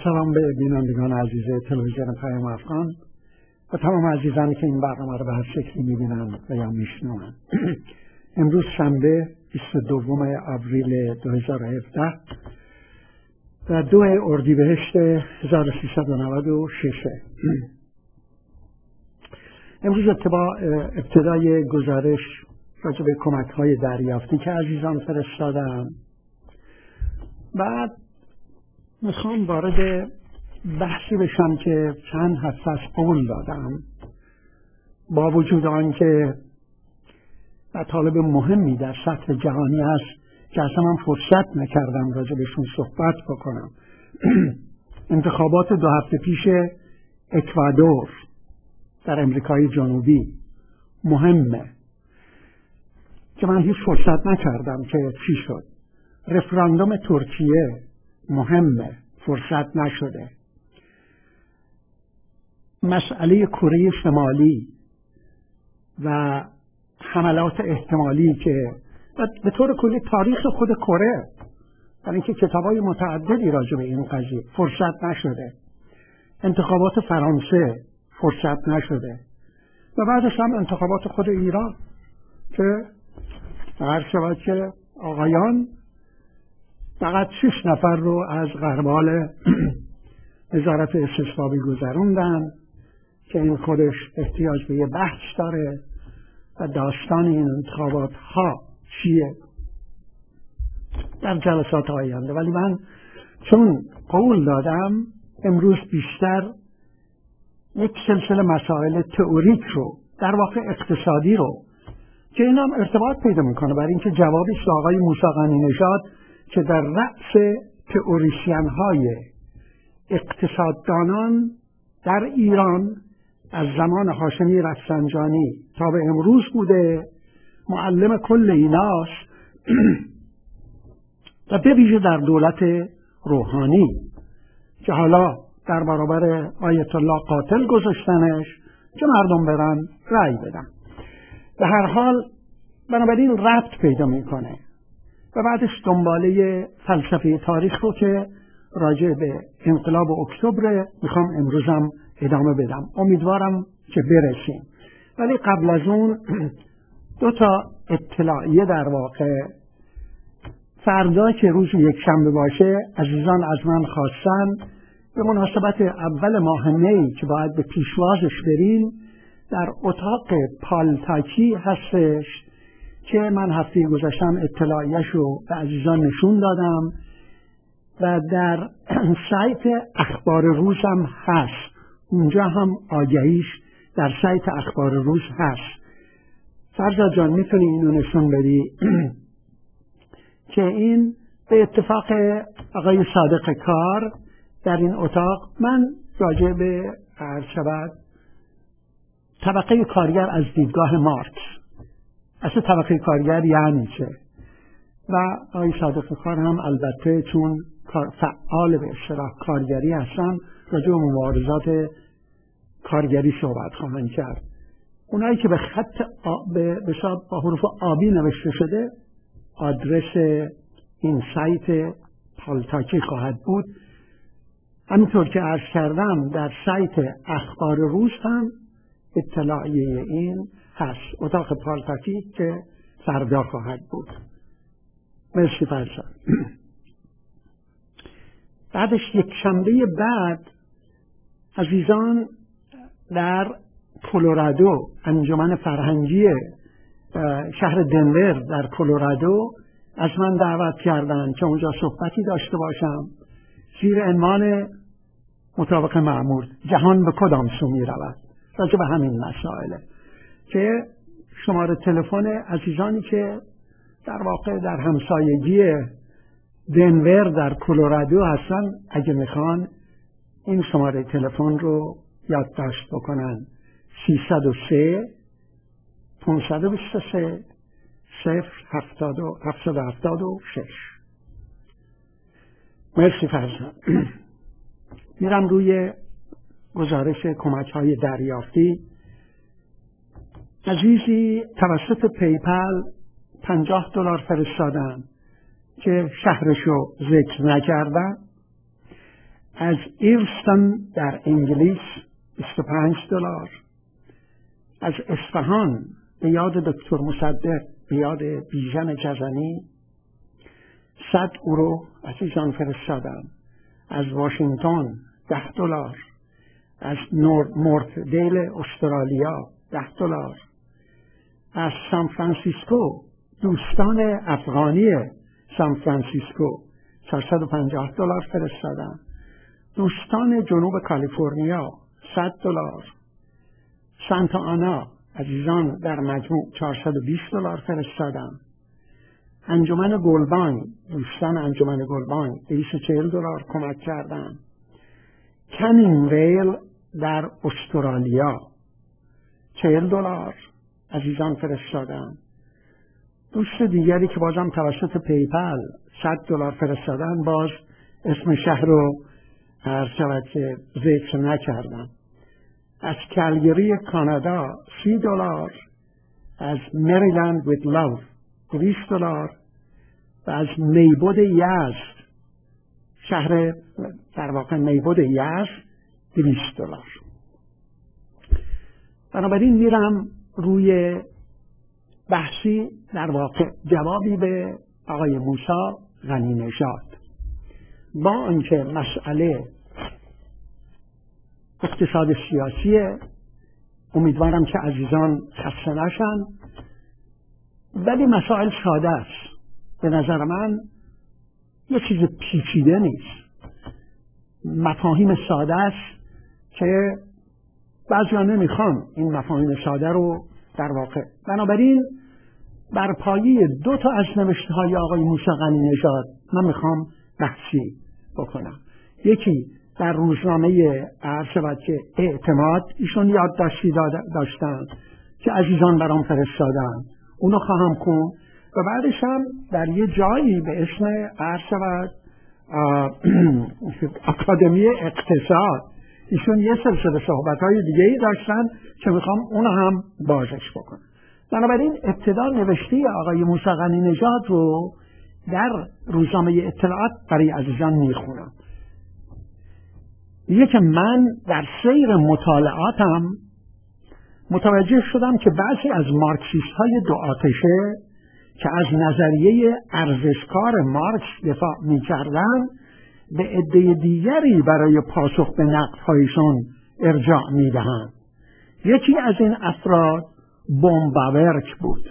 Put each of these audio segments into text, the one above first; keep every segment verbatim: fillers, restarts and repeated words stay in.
سلام به بینندگان عزیز تلویزیون پیام افغان و تمام عزیزانی که این برنامه رو به هر شکلی میبینن و یا میشنون. امروز شنبه بیست و دوم آوریل دو هزار و هفده و دو اردیبهشت هزار و سیصد و نود و شش. امروز ابتدای گزارش راجع به کمک های دریافتی که عزیزان فرستادن. بعد میخوام وارد بحثی بشم که چند هفته از قول دادم، با وجود آنکه مطالب مهمی در سطح جهانی هست که اصلا من فرصت نکردم راجع بهشون صحبت بکنم. انتخابات دو هفته پیش اکوادور در امریکای جنوبی مهمه که من هیچ فرصت نکردم که چی شد. رفراندوم ترکیه مهمه، فرصت نشده. مسئله کره شمالی و حملات احتمالی که به طور کلی تاریخ خود کره، برای اینکه کتابای متعددی راجع به این قضیه، فرصت نشده. انتخابات فرانسه فرصت نشده و بعدش هم انتخابات خود ایران که هر شود که آقایان فقط شش نفر رو از غربال وزارت استصوابی گذروندن که این خودش احتیاج به یه بحث داره و داستان این انتخابات ها چیه در جلسات آینده. ولی من چون قول دادم امروز بیشتر یک سلسله مسائل تئوریک رو، در واقع اقتصادی رو، که این هم ارتباط پیدا میکنه برای اینکه جوابش به آقای موسی غنی نژاد که در رأس تئوریسین های اقتصاددانان در ایران از زمان هاشمی رفسنجانی تا به امروز بوده، معلم کل ایناست و به ویژه در دولت روحانی که حالا در برابر آیت الله قاتل گذاشتنش که مردم برن رأی بدن. به هر حال بنابراین ربط پیدا میکنه و بعدش دنباله فلسفه تاریخ رو که راجع به انقلاب اکتبر میخوام امروزم ادامه بدم. امیدوارم که برسیم. ولی قبل از اون دو تا اطلاعیه در واقع فردا که روز یک شنبه باشه عزیزان از من خواستن به مناسبت اول ماه می که باید به پیشوازش بریم. در اتاق پالتاکی هستش که من هفته گذاشتم اطلاعیش رو به عزیزان نشون دادم و در سایت اخبار روز هم هست. اونجا هم آگهیش در سایت اخبار روز هست. فرزاد جان میتونی اینو نشون بدی که این به اتفاق آقای صادق کار در این اتاق من راجع به عرض شود طبقه کارگر از دیدگاه مارکس، اصلا طبقه کارگر یعنی چه، و آقای صادق کار هم البته چون فعال به اصطلاح کارگری هستن راجع به مبارزات کارگری صحبت خواهند کرد. اونایی که به خط آ... به حساب با حروف آبی نوشته شده آدرس این سایت پالتاکی خواهد بود. همینطور که عرض کردم در سایت اخبار روز هم اطلاعیه این هست، اتاق پالتاکی که فردا خواهد بود. مرسی فرزاد. بعدش یک شنبه بعد عزیزان در کلرادو انجمن فرهنگی شهر دنور در کلرادو از من دعوت کردن که اونجا صحبتی داشته باشم زیر عنوان مطابق معمول جهان به کدام سو می رود، راجع به همین مسائله که شماره تلفن عزیزانی که در واقع در همسایگی دنور در کلرادو هستن اگه میخوان این شماره تلفن رو یادداشت بکنن: سیصد و سه پانصد و بیست و سه صفر هفتاد و هفتاد و شش. مرسی فرزاد. میرم روی گزارش کمک های دریافتی. عزیزی توسط پیپل پنجاه دلار فرستادن که شهرشو ذکر نکردن. از ایرستون در انگلیس بیست و پنج دلار، از اصفهان به یاد دکتر مصدق به یاد بیژن جزنی صد یورو عزیزان فرستادم. از واشنگتن ده دلار، از مورتدیل استرالیا ده دلار، از سان فرانسیسکو دوستان افغانی سان فرانسیسکو چهارصد و پنجاه دلار فرستادم. دوستان جنوب کالیفرنیا صد دلار. سانتا آنا عزیزان در مجموع چهارصد و بیست دلار فرستادم. انجمن گلبانگ دوستان انجمن گلبانگ دویست و چهل دلار کمک کردم. کنینگ ویل در استرالیا چهل دلار عزیزان فرستادم. دوست دیگری که بازم توسط پیپل صد دلار فرستادن، باز اسم شهر رو هر شود که ذکر نکردم. از کلگری کانادا سی دلار، از مریلند ویت لاو دویست دلار و از میبود یزد، شهر در واقع میبود یزد دویست دلار. بنابراین میرم روی بحثی در واقع جوابی به آقای موسی غنی نژاد. با آنکه مسئله اقتصاد سیاسیه، امیدوارم که عزیزان خسته نشن، ولی مسائل ساده است. به نظر من یه چیز پیچیده نیست، مفاهیم ساده است که بعضیا نمیخوان این مفاهیم ساده رو در واقع. بنابراین بر پایه دو تا از نوشته های آقای موسی غنی نژاد من میخوام بحثی بکنم. یکی در روزنامه عرض که اعتماد، ایشون یادداشتی داشتن که عزیزان برام فرستادن، اونو خواهم خوند و بعدش هم در یه جایی به اسم عرض اکادمی اقتصاد ایشون یه سلسله صحبت‌های دیگه‌ای داشتن که میخوام اونو هم بازش بکنم. بنابراین ابتدا نوشته آقای موسی غنی نژاد رو در روزنامه اطلاعات برای عزیزان میخونم. میگه که من در سیر مطالعاتم متوجه شدم که بعضی از مارکسیست های دو آتشه که از نظریه ارزشکار مارکس دفاع میکردن به عده دیگری برای پاسخ به نقدهایشون ارجاع میدهند. یکی از این افراد بوم باورک بود.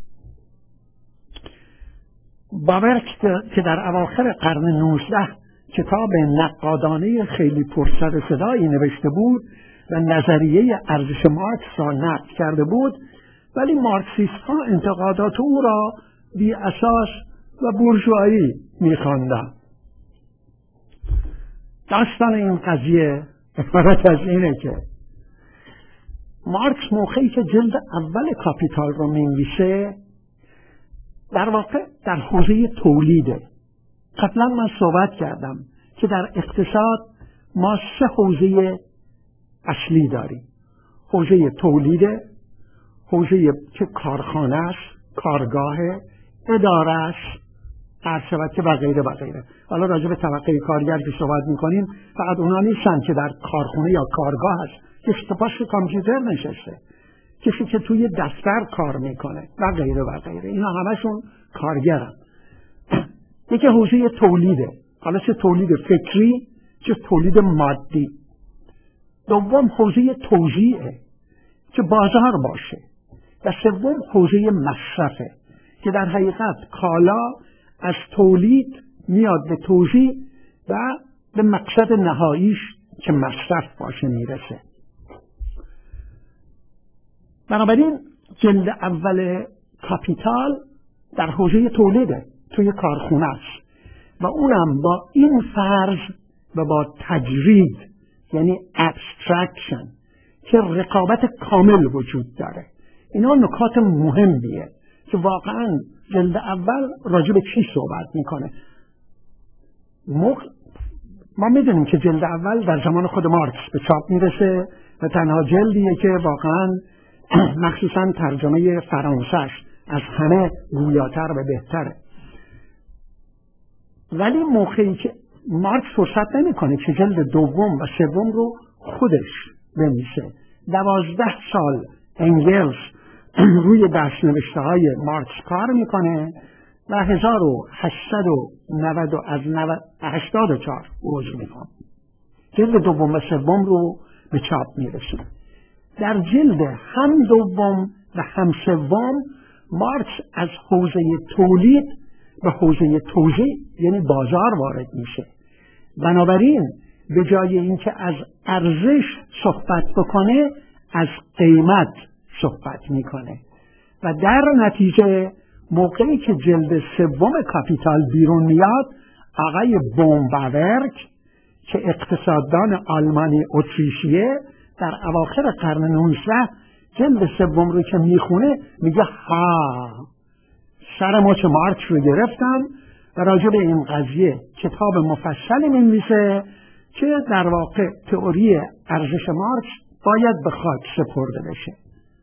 باورک که در اواخر قرن نوزده کتاب نقادانه خیلی پرسر و صدایی نوشته بود و نظریه ارزش مارکس را نقد کرده بود، ولی مارکسیست ها انتقادات او را بی اساس و بورژوایی می‌خواندند. داستان این قضیه عبارت از اینه که مارکس موقعی که جلد اول کاپیتال رو می‌نویسه در واقع در حوزه تولیده. قبلا من صحبت کردم که در اقتصاد ما سه حوزه اصلی داریم: حوزه تولیده، حوزه که کارخانه است، کارگاه، اداره است، هر شود که و غیره و غیره. حالا راجع به طبقه کارگر که صحبت میکنیم، فقط اونا نیستن که در کارخانه یا کارگاه هست، که پشت کامپیوتر نشسته، کسی که توی دفتر کار میکنه و غیره و غیره. اینا همشون کارگرن. یکی حوزه تولیده، حالا چه تولید فکری چه تولید مادی. دوم حوزه توزیعه که بازار باشه، و سوم حوزه مصرفه که در حقیقت کالا از تولید میاد به توزیع و به مقصد نهاییش که مصرف باشه میرسه. بنابراین جلد اول کاپیتال در حوزه تولیده، توی کارخونه است، و اونم با این فرض و با تجرید، یعنی abstraction، که رقابت کامل وجود داره. اینا نکات مهمیه که واقعا جلد اول راجع به چی صحبت میکنه. ما میدونیم که جلد اول در زمان خود مارکس به چاپ میرسه و تنها جلدیه که واقعا مخصوصا ترجمه فرانسه‌اش از همه گویاتر و بهتره. ولی موقعی که مارکس فرصت نمیکنه که جلد دوم و سوم رو خودش بنویسه. دوازده سال انگلز روی دست‌نوشته های مارکس کار میکنه و هزار و هشتصد و نود از هشتاد و چهار عضو میکنه جلد دوم و سوم رو به چاپ میرسونه. در جلد هم دوم و هم سوم مارکس از حوزه تولید به حوزه توزیع یعنی بازار وارد میشه. بنابراین به جای اینکه از ارزش صحبت بکنه از قیمت صحبت میکنه و در نتیجه موقعی که جلد سوم کاپیتال بیرون میاد آقای بومباورک که اقتصاددان آلمانی اتریشیه در اواخر قرن نوزدهم جلد سوم رو که میخونه میگه ها سر مچ مارکس رو گرفتن و راجع به این قضیه کتاب مفصلی می‌نویسه که در واقع تئوری ارزش مارکس باید به خاک سپرده بشه.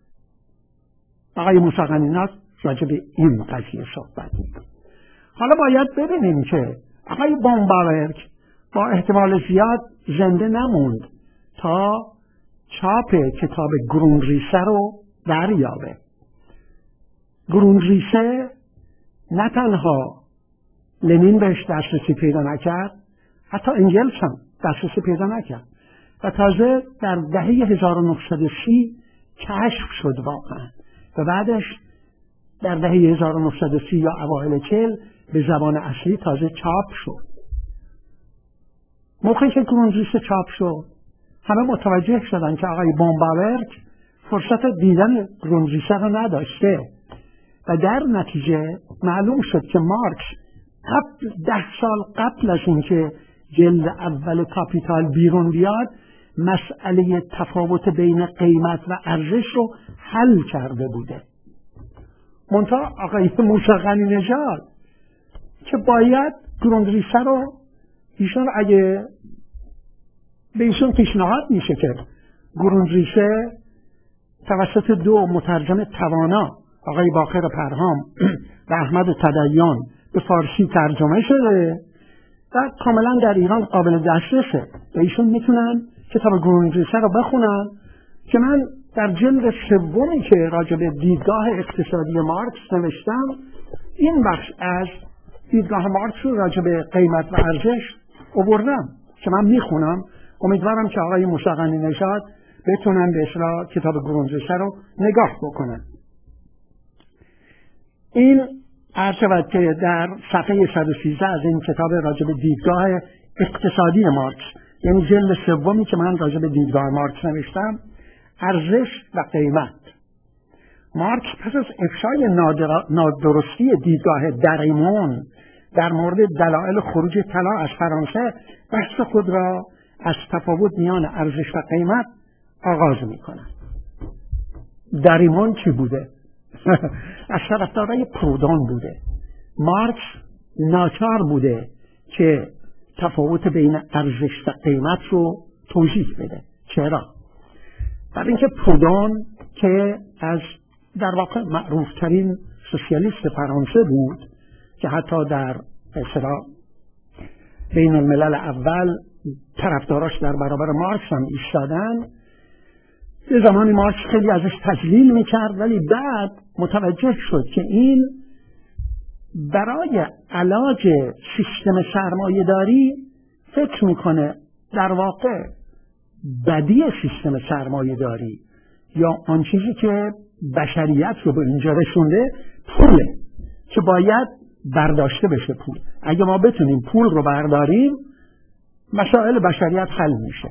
آقای موسی قنینات راجع به این قضیه صحبت می‌کنه. حالا باید ببینیم که آقای بومباورک با احتمال زیاد زنده نموند تا چاپ کتاب گرونریسه رو دریابه. گرونریسه نه تنها لنین بهش دسترسی پیدا نکرد، حتی انگلس هم دسترسی پیدا نکرد و تازه در دهه هزار و نهصد و سی کشف شد واقعا و بعدش در دهه هزار و نهصد و سی یا اوایل چهل به زبان اصلی تازه چاپ شد. موقعی که گرونریسه چاپ شد همه متوجه شدن که آقای بومباورک فرصت دیدن گرونریسه رو نداشته و در نتیجه معلوم شد که مارکس قبل ده سال قبل از اینکه جلد اول کاپیتال بیرون بیاد مسئله تفاوت بین قیمت و ارزش رو حل کرده بوده. منتها آقای موسی قنی‌نژاد که باید گرونریسه رو ایشون اگه به ایشون پیشنهاد میشه که گرونریسه توسط دو مترجم توانا آقای باقر پرهام و احمد تدیان به فارسی ترجمه شده و کاملا در ایران قابل دسترسه و ایشون میتونن کتاب گرونریسه رو بخونن که من در جلد سومی که راجع به دیدگاه اقتصادی مارکس نوشتم این بخش از دیدگاه مارکس رو راجع به قیمت و ارزش آوردم که من میخونم. امیدوارم که آقای موسی قنی‌نژاد بتونن به اصطلاح کتاب گرونریسه رو نگاه بکنن. این عرض شود که در صفحه صد و سیزده از این کتاب راجع به دیدگاه اقتصادی مارکس یعنی جلد سومی که من راجع به دیدگاه مارکس نوشتم ارزش و قیمت. مارکس پس از افشای نادرستی دیدگاه دریمون در مورد دلایل خروج طلا از فرانسه بحث خود را از تفاوت میان ارزش و قیمت آغاز میکنه. دریمون چی بوده؟ از طرفدارای پرودون بوده. مارکس ناچار بوده که تفاوت بین ارزش و قیمت رو توضیح بده. چرا؟ برای اینکه پرودون که از در واقع معروفترین سوسیالیست فرانسه بود که حتی در اصطلاح بین الملل اول طرفداراش در برابر مارکس هم ایستادن، یه زمانی مارکس خیلی ازش تجلیل میکرد ولی بعد متوجه شد که این برای علاج سیستم سرمایه داری فکر میکنه در واقع بدی سیستم سرمایه داری یا آن چیزی که بشریت رو به اینجا رسونده پوله که باید برداشته بشه. پول اگه ما بتونیم پول رو برداریم مسائل بشریت حل میشه.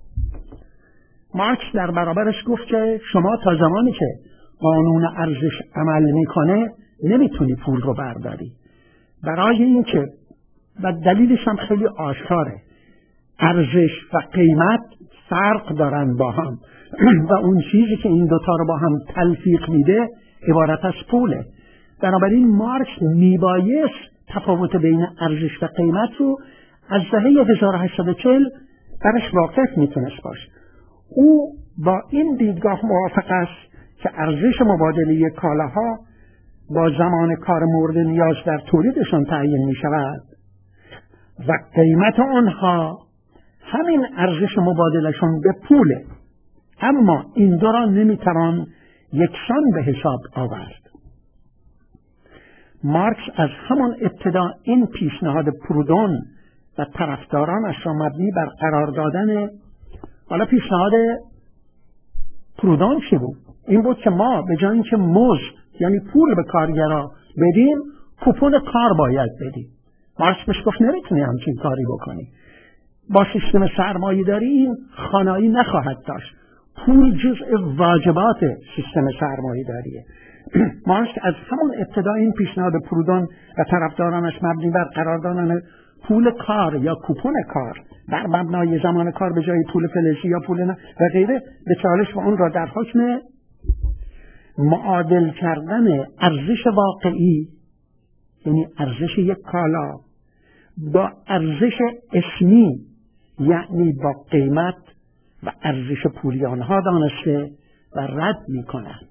مارکس در برابرش گفت که شما تا زمانی که قانون ارزش عمل میکنه نمیتونی پول رو برداری. برای اینکه و دلیلش هم خیلی آشکاره، ارزش و قیمت فرق دارن با هم و اون چیزی که این دوتا رو با هم تلفیق میده عبارت از پوله. بنابراین مارکس میبایست تفاوت بین ارزش و قیمت رو از دهه هزار و هشتصد و چهل برش واقف میتونست باشه. او با این دیدگاه موافق است که ارزش مبادله کالاها با زمان کار مورد نیاز در تولیدشان تعیین می شود و قیمت آنها همین ارزش مبادلشون به پوله، اما این دو را نمیتوان یکسان به حساب آورد. مارکس از همان ابتدا این پیشنهاد پرودون و طرفدارانش را مبنی بر قرار دادن، حالا پیشنهاد پرودون چی بود؟ این بود که ما به جای اینکه مزد یعنی پول به کارگرا بدیم، کوپون کار باید بدیم. مارکس بهش گفت نمیتونی همچین کاری بکنی. با سیستم سرمایه‌داری این خوانایی نخواهد داشت. پول جزء واجبات سیستم سرمایه‌داریه. مارکس از همون ابتدا این پیشنهاد پرودون و طرفدارانش مبنی بر قرار دادن پول کار یا کوپون کار بر مبنای زمان کار به جای پول فلزی یا پول نه و غیره به چالش و اون را در حکم معادل کردن ارزش واقعی، یعنی ارزش یک کالا، با ارزش اسمی، یعنی با قیمت و ارزش پولی آنها دانسته و رد می کند.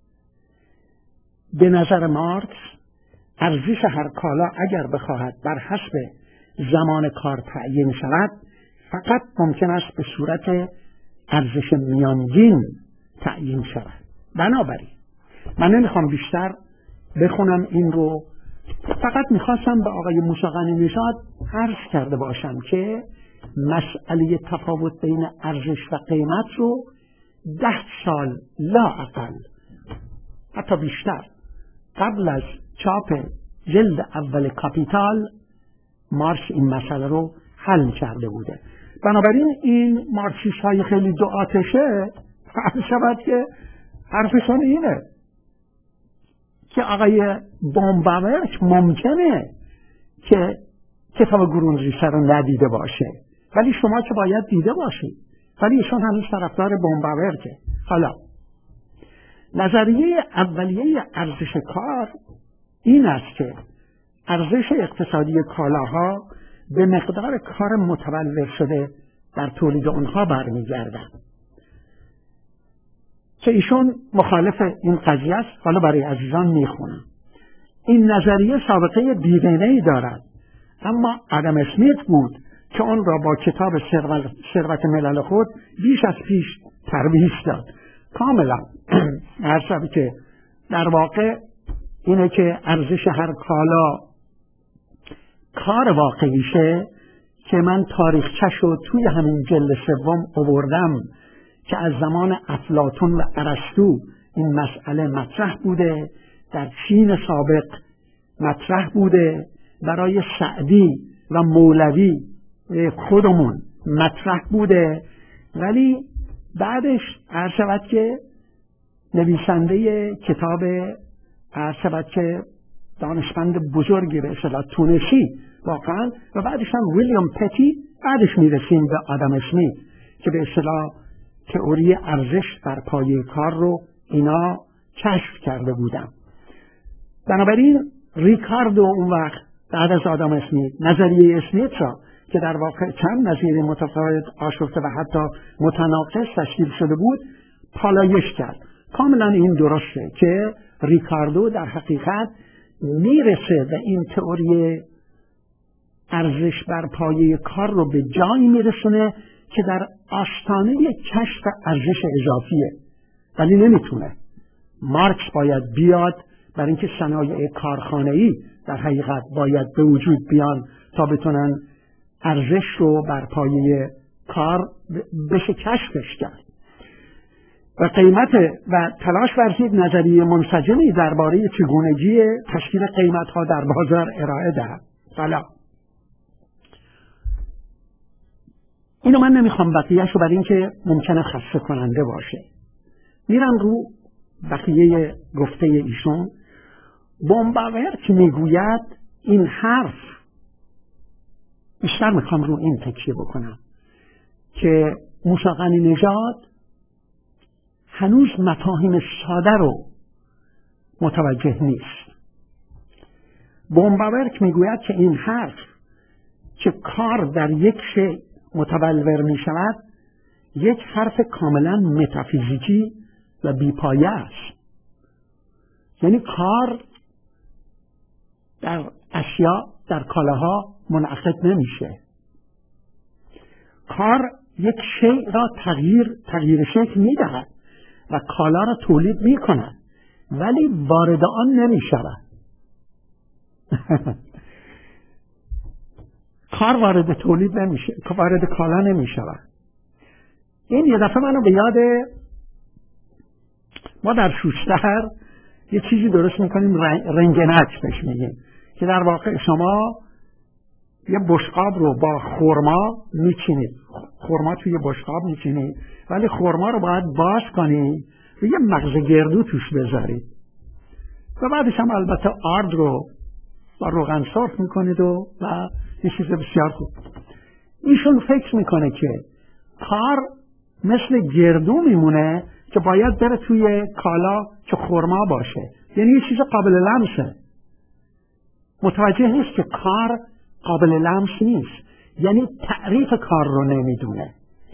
به نظر مارکس ارزش هر کالا اگر بخواهد بر حسب زمان کار تعیین شود، فقط ممکن است به صورت ارزش میانگین تعیین شود. بنابراین من نمیخوام بیشتر بخونم این رو، فقط میخواستم به آقای موسی غنی نژاد عرض کرده باشم که مسئله تفاوت بین ارزش و قیمت رو ده سال لااقل حتی بیشتر قبل از چاپ جلد اول کاپیتال مارکس این مسئله رو حل کرده بوده. بنابراین این مارکسیست های خیلی دو آتشه فهم شود که حرفشون اینه که آقای بومباورک ممکنه که کتاب گرونریشه رو ندیده باشه، ولی شما که باید دیده باشید، ولی ایشون هنوز طرفدار بومباورکه. حالا نظریه اولیه ارزش کار این است که ارزش اقتصادی کالاها به مقدار کار متولد شده در تولید آنها برمیگردد، که ایشون مخالف این قضیه است. حالا برای عزیزان میخونم. این نظریه سابقه دیرینه‌ای دارد، اما آدم اسمیت بود که آن را با کتاب ثروت ملل خود بیش از پیش ترویج داد. کاملا حرفی که در واقع اینه که ارزش هر کالا کار واقعیشه، که من تاریخچه‌ش رو توی همین جلد سوم آوردم که از زمان افلاطون و ارسطو این مسئله مطرح بوده، در چین سابق مطرح بوده، برای سعدی و مولوی خودمون مطرح بوده، ولی بعدش عرض شود که نویسنده کتاب عرض شود که دانشمند بزرگی به اصطلاح تونسی واقعا، و بعدش هم ویلیام پتی، بعدش میرسیم به آدم اسمیت که به اصطلاح تئوری ارزش بر پایه کار رو اینا کشف کرده بودن. بنابراین ریکاردو اون وقت بعد از آدم اسمیت نظریه اسمیت را که در واقع چند نظریه متفاوت آشفته و حتی متناقض تشکیل شده بود پالایش کرد. کاملا این درسته که ریکاردو در حقیقت میرسه و این تئوری ارزش بر پایه کار رو به جایی میرسونه که در آستانه کشف ارزش اضافیه، ولی نمیتونه. مارکس باید بیاد برای اینکه صنایع کارخانه‌ای در حقیقت باید به وجود بیان تا بتونن ارزش رو بر پایه کار بشه کشفش کرد. و قیمت و تلاش ورزید نظریه منسجمی درباره چگونگی تشکیل قیمت‌ها در بازار ارائه دهد. حالا اینو من نمیخوام بقیه‌اش رو، برای اینکه ممکنه خسته کننده باشه. میرم رو بقیه گفته ایشون. بومباورک میگوید این حرف، بیشتر میخوام رو این تکیه بکنم که موسی غنی نژاد هنوز مفاهیم ساده رو متوجه نیست. بومباورک میگوید که این حرف که کار در یک شی متبلور می شود یک حرف کاملا متافیزیکی و بیپایه است. یعنی کار در اشیاء در کالاها منعقد نمیشه. کار یک شیء را تغییر تغییر شکل میدهد و کالا را تولید میکند ولی وارد آن نمیشود. کار وارد تولید نمیشه، وارد کالا نمیشود. این یه دفعه منو به یاد ما در شوشتر یه چیزی درست میکنیم، رنگنک بهش میگیم، که در واقع شما یه بشقاب رو با خرما میچینید، خرما توی بشقاب میچینید ولی خرما رو باید باز کنید و یه مغز گردو توش بذارید و بعدش هم البته آرد رو با روغن سرخ میکنید و و یه چیز بسیار خوب. ایشون فکر میکنه که کار مثل گردو میمونه که باید بره توی کالا که خرما باشه، یعنی یه چیز قابل لمسه. متوجه نیست که کار قابل لمس نیست، یعنی تعریف کار رو نمیدونه.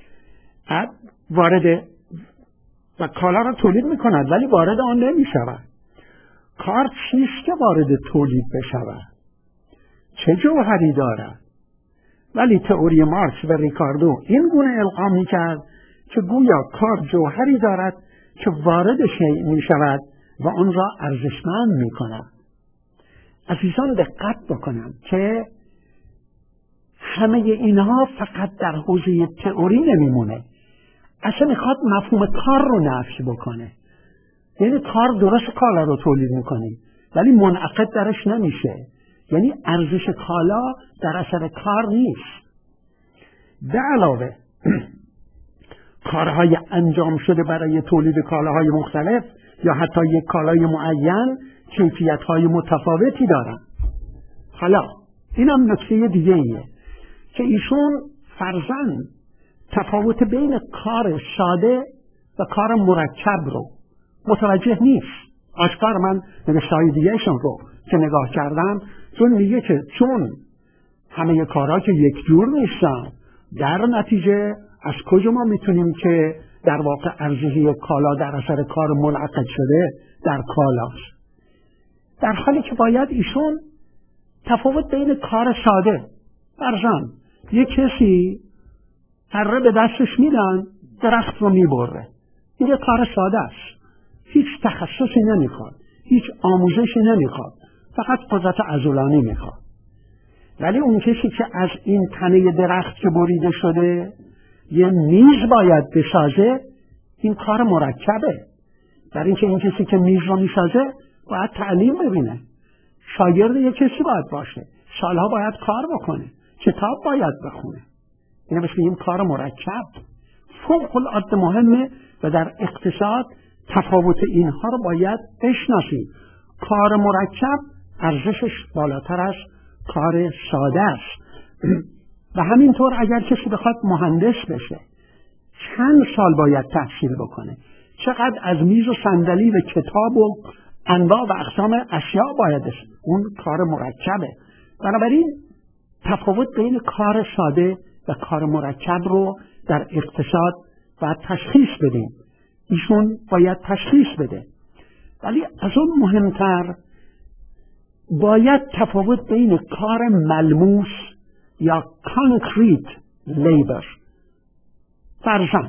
وارد و کالا رو تولید میکند ولی وارد آن نمیشود. کار چیست که وارد تولید بشود؟ چه جوهری دارد؟ ولی تئوری مارکس و ریکاردو این گونه القا میکرد که گویا کار جوهری دارد که وارد شیء میشود و آن را ارزشمند میکند. عزیزان دقت بکنند که همه اینها فقط در حوزه تئوری نمیمونه، اصلا میخواد مفهوم کار رو نفی بکنه. یعنی کار درست کالا رو تولید میکنی ولی منعقد درش نمیشه، یعنی ارزش کالا در اثر کار نیست. به علاوه کارهای انجام شده برای تولید کالاهای مختلف یا حتی یک کالای معین کیفیت‌های متفاوتی دارن. حالا اینم نکته دیگه ایه که ایشون فرضاً تفاوت بین کار ساده و کار مرکب رو متوجه نیست. آشکار من نوشته‌های دیگه‌شون رو که نگاه کردم، چون میگه که چون همه کارها که یک جور نیستن، در نتیجه از کجا ما میتونیم که در واقع ارزش کالا در اثر کار منعقد شده در کالاست، در حالی که باید ایشون تفاوت بین کار ساده، فرضاً یک کسی اره به دستش میدن درخت رو میبره، این یه کار ساده است، هیچ تخصصی نمیخواد، هیچ آموزشی نمیخواد، فقط قدرت عضلانی میخواد. ولی اون کسی که از این تنه درخت که بریده شده یه میز باید بسازه، این کار مرکبه. در اینکه این کسی که میز رو میسازه باید تعلیم ببینه، شاگرد یک کسی باید باشه، سالها باید کار بکنه، کتاب باید بخونه. این بشه این کار مرکب فوق العاده مهمه و در اقتصاد تفاوت اینها رو باید بشناسیم. کار مرکب ارزشش بالاتر از کار ساده است. و همینطور اگر کسی بخواد مهندس بشه چند سال باید تحصیل بکنه، چقدر از میز و صندلی و کتاب و انواع و اقسام اشیاء باید است. اون کار مرکبه. بنابراین تفاوت بین کار ساده و کار مرکب رو در اقتصاد باید تشخیص بدیم. ایشون باید تشخیص بده. ولی از اون مهمتر باید تفاوت بین کار ملموس یا concrete labor، فرضاً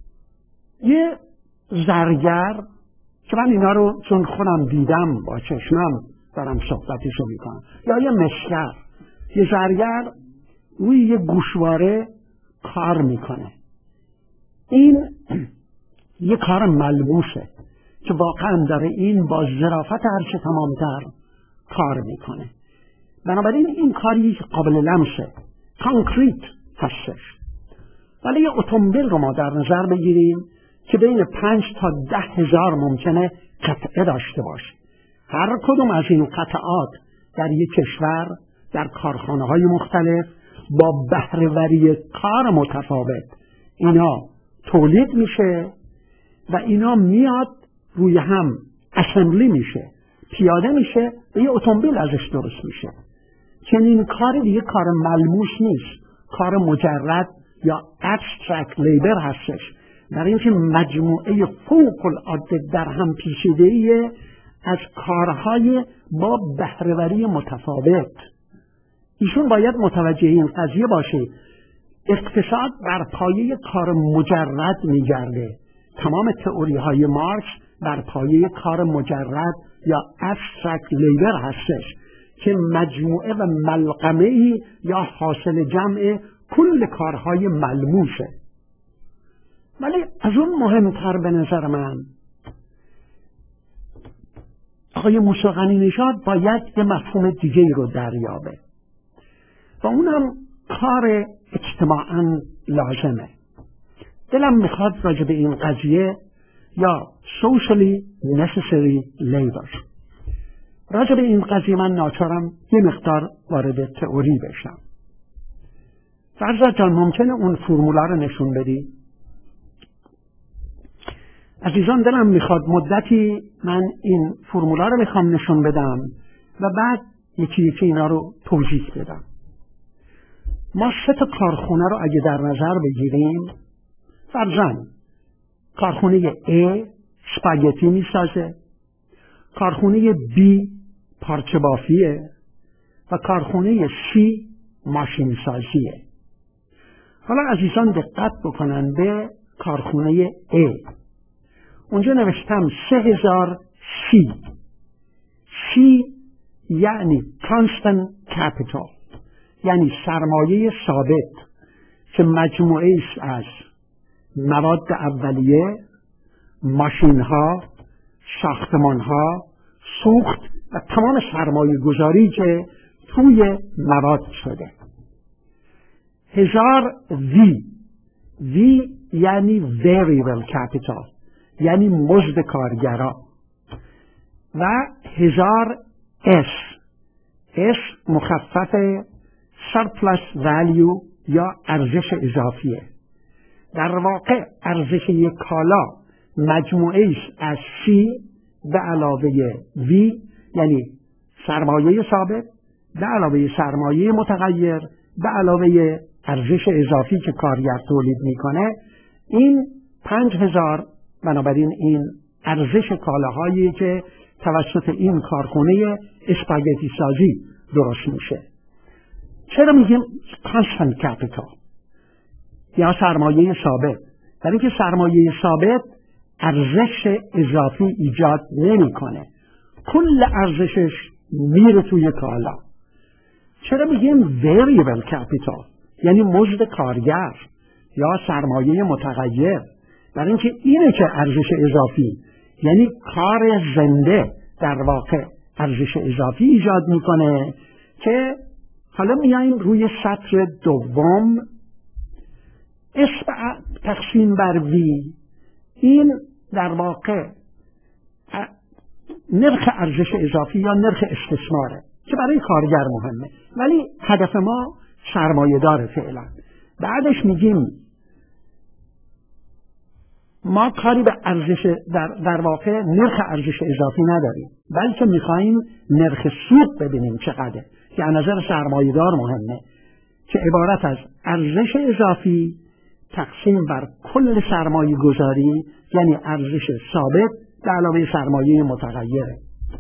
یه زرگر که من اینا رو چون خودم دیدم با چشمم دارم صحبتشو میکنم، یا یه مشگر، یه زرگر روی یه گوشواره کار میکنه، این یه کار ملموسه که واقعا داره این با ظرافت هرچه تمامتر کار میکنه. بنابراین این کاری که قابل لمسه، کانکریت هستش. ولی یه اتومبیل رو ما در نظر بگیریم که بین پنج تا ده هزار ممکنه قطعه داشته باشه. هر کدوم از این قطعات در یک کشور در کارخانه های مختلف با بهره‌وری کار متفاوت اینا تولید میشه و اینا میاد روی هم اسمبلی میشه، پیاده میشه و یه اتومبیل ازش درست میشه. چنین کاری دیگه کار ملموس نیست، کار مجرد یا abstract labor هستش، در اینکه مجموعه فوق العاده در هم پیچیده‌ای از کارهای با بهره‌وری متفاوت. ایشون باید متوجه این قضیه باشه اقتصاد بر پایه کار مجرد میگرده. تمام تئوری های مارکس بر پایه کار مجرد یا abstract labor هستش که مجموعه و ملغمه یا حاصل جمع کل کارهای ملموسه. ولی از اون مهمتر به نظر من آقای موسی غنی نژاد باید یه مفهوم دیگه رو دریابه و اونم کار اجتماعاً لازمه. دلم میخواد راجع به این قضیه یا socially necessary labor راجع به این قضیه من ناچارم یه مقدار وارد تئوری بشم. فرزاد جان ممکنه اون فرمولا رو نشون بدی؟ عزیزان دلم میخواد مدتی من این فرمولا رو میخوام نشون بدم و بعد یکی یکی اینا رو توضیح بدم. ما سه تا کارخونه رو اگه در نظر بگیریم، فرضاً کارخونه A اسپاگتی میسازه، کارخونه B پارچه بافیه و کارخونه C ماشین سازیه. حالا عزیزان دقت بکنن به کارخونه A. اونجا نوشتم سه هزار C. C یعنی constant capital، یعنی سرمایه ثابت که مجموعه است از مواد اولیه، ماشین ها، ساختمان ها، سوخت و تمام سرمایه گذاری که توی مواد شده. هزار V. V یعنی variable capital، یعنی مزد کارگرا. و هزار S. S مخفف surplus value یا ارزش اضافیه. در واقع ارزش یک کالا مجموعه است از C به علاوه V، یعنی سرمایه ثابت به علاوه سرمایه متغیر به علاوه ارزش اضافی که کارگر تولید میکنه. این پنج هزار، بنابراین این ارزش کالاهایی که توسط این کارخونه اسپاگتی سازی درست میشه. چرا میگیم constant capital یا سرمایه ثابت؟ برای اینکه سرمایه ثابت ارزش اضافی ایجاد نمیکنه، کل ارزشش میره توی کالا. چرا میگیم variable capital یعنی مزد کارگر یا سرمایه متغیر؟ برای اینکه اینه که ارزش اضافی، یعنی کار زنده در واقع ارزش اضافی ایجاد میکنه. که حالا میاییم روی سطر دوم، اسم تقسیم بر وی. این در واقع نرخ ارزش اضافی یا نرخ استثماره که برای کارگر مهمه، ولی هدف ما سرمایه داره فعلا. بعدش میگیم ما کاری به ارزش در, در واقع نرخ ارزش اضافی نداریم، بلکه میخواییم نرخ سود ببینیم چقدره که از نظر سرمایه دار مهمه، که عبارت از ارزش اضافی تقسیم بر کل سرمایه گذاری، یعنی ارزش ثابت به علاوه سرمایه متغیره.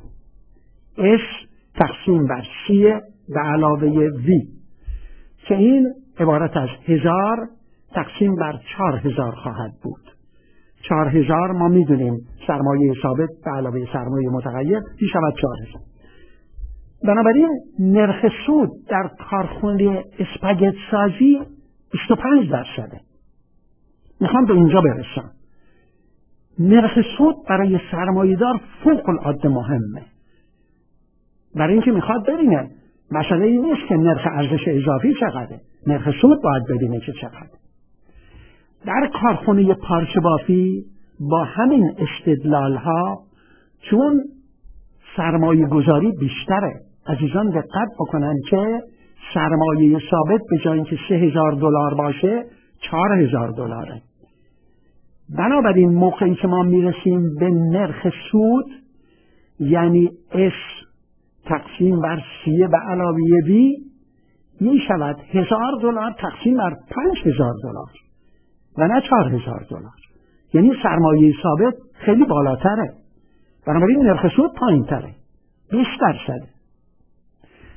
S تقسیم بر C به علاوه V، که این عبارت از هزار تقسیم بر چهار هزار خواهد بود. چهار هزار ما میدونیم سرمایه ثابت به علاوه سرمایه متغیر میشود چهار هزار. بنابراین نرخ سود در کارخونه اسپاگت سازی بیست و پنج درصده. میخوام به اینجا برسم. نرخ سود برای سرمایه‌دار فوق العاده مهمه، برای اینکه میخواد ببینه مسئله این نیست که نرخ ارزش اضافی چقدره، نرخ سود باید ببینه که چقدر. در کارخونه پارچه بافی با همین استدلال ها، چون سرمایه گذاری بیشتره، عزیزان دقت بکنن که سرمایه ثابت به جای اینکه سه هزار دلار باشه چهار هزار دلاره. بنابراین موقعی که ما میرسیم به نرخ سود، یعنی S تقسیم بر C به علاوه V می شود هزار دلار تقسیم بر پنج هزار دلار و نه چهار هزار دلار، یعنی سرمایه ثابت خیلی بالاتره، بنابراین نرخ سود پایین تره، بیست درصده.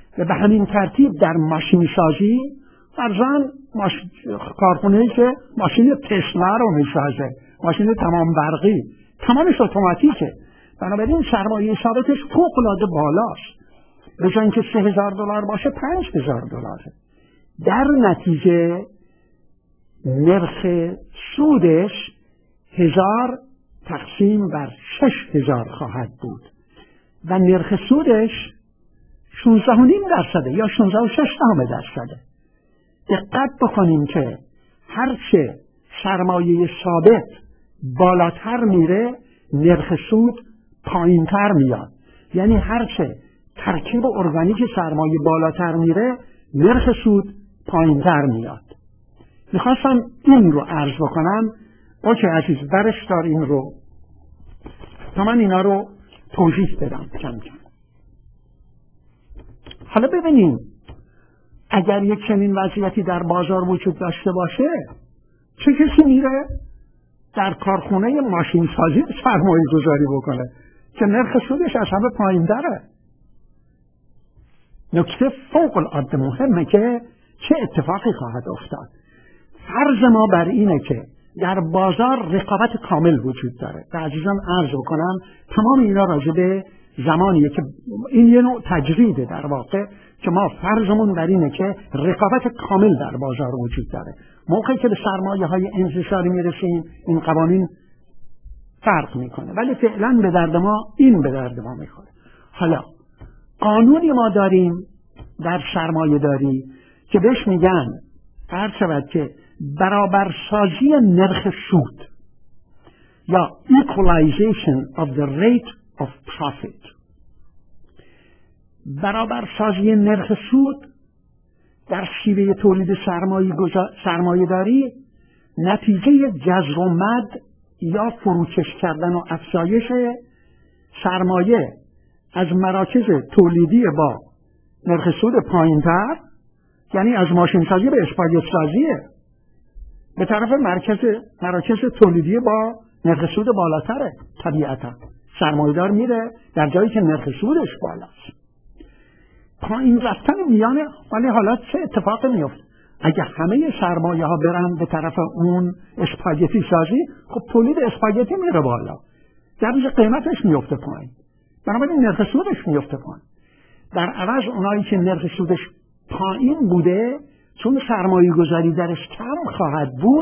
و به همین ترتیب در ماشین سازی فرضاً ماش... کارخونه‌ای که ماشین تسلا رو میسازه، ماشین تمام برقی، تمامش اتوماتیکه، بنابراین سرمایه ثابتش فوق‌العاده بالاست. به جای اینکه سه هزار دلار باشه پنج هزار دلاره. در نتیجه نرخ سودش هزار تقسیم بر شش هزار خواهد بود و نرخ سودش شانزده و نیم درصده یا شانزده و شش دهم درصده. دقت بکنیم که هرچه سرمایه ثابت بالاتر میره نرخ سود پایینتر میاد. یعنی هرچه ترکیب ارگانیک سرمایه بالاتر میره نرخ سود پایینتر میاد. میخواستم این رو عرض بکنم. اوکی عزیز، برش دار این رو تا من اینا رو توضیح بدم کم کم. حالا ببینیم اگر یک چنین وضعیتی در بازار وجود داشته باشه چه کسی میره در کارخونه ماشین سازی سرمایه گذاری بکنه که نرخ سودش از همه پایین داره؟ نکته فوق العاده مهمه که چه اتفاقی خواهد افتاد. فرض ما بر اینه که در بازار رقابت کامل وجود داره و عزیزان عرض کنم تمام اینا راجع به زمانیه که این یه نوع تجریده در واقع که ما فرضمون بر اینه که رقابت کامل در بازار وجود داره. موقعی که به سرمایه های انحصاری میرسیم این قوانین فرق میکنه، ولی فعلا به درد ما این به درد ما میخوره. حالا قانونی ما داریم در سرمایه داری که بهش میگن هر شود که برابرسازی نرخ سود یا equalization of the rate of profit. برابرسازی نرخ سود در شیوه تولید سرمایه, سرمایه داری نتیجه جذر و مد یا فروکش کردن و افزایش سرمایه از مراکز تولیدی با نرخ سود پایینتر، یعنی از ماشین سازی به اسپاگت سازیه، به طرف مرکز مراکز تولیدی با نرخ سود بالاتره. طبیعتا سرمایه‌دار میره در جایی که نرخ سودش بالاست. پایین رفتن میانه. ولی حالا چه اتفاقی میفته؟ اگه همه سرمایه ها برن به طرف اون اسپاگتی سازی، خب تولید اسپاگتی میره بالا، در نتیجه قیمتش میفته پایین، بنابراین نرخ سودش میفته پایین. در عوض اونایی که نرخ سودش پایین بوده چون سرمایه گذاری درش کم خواهد بود،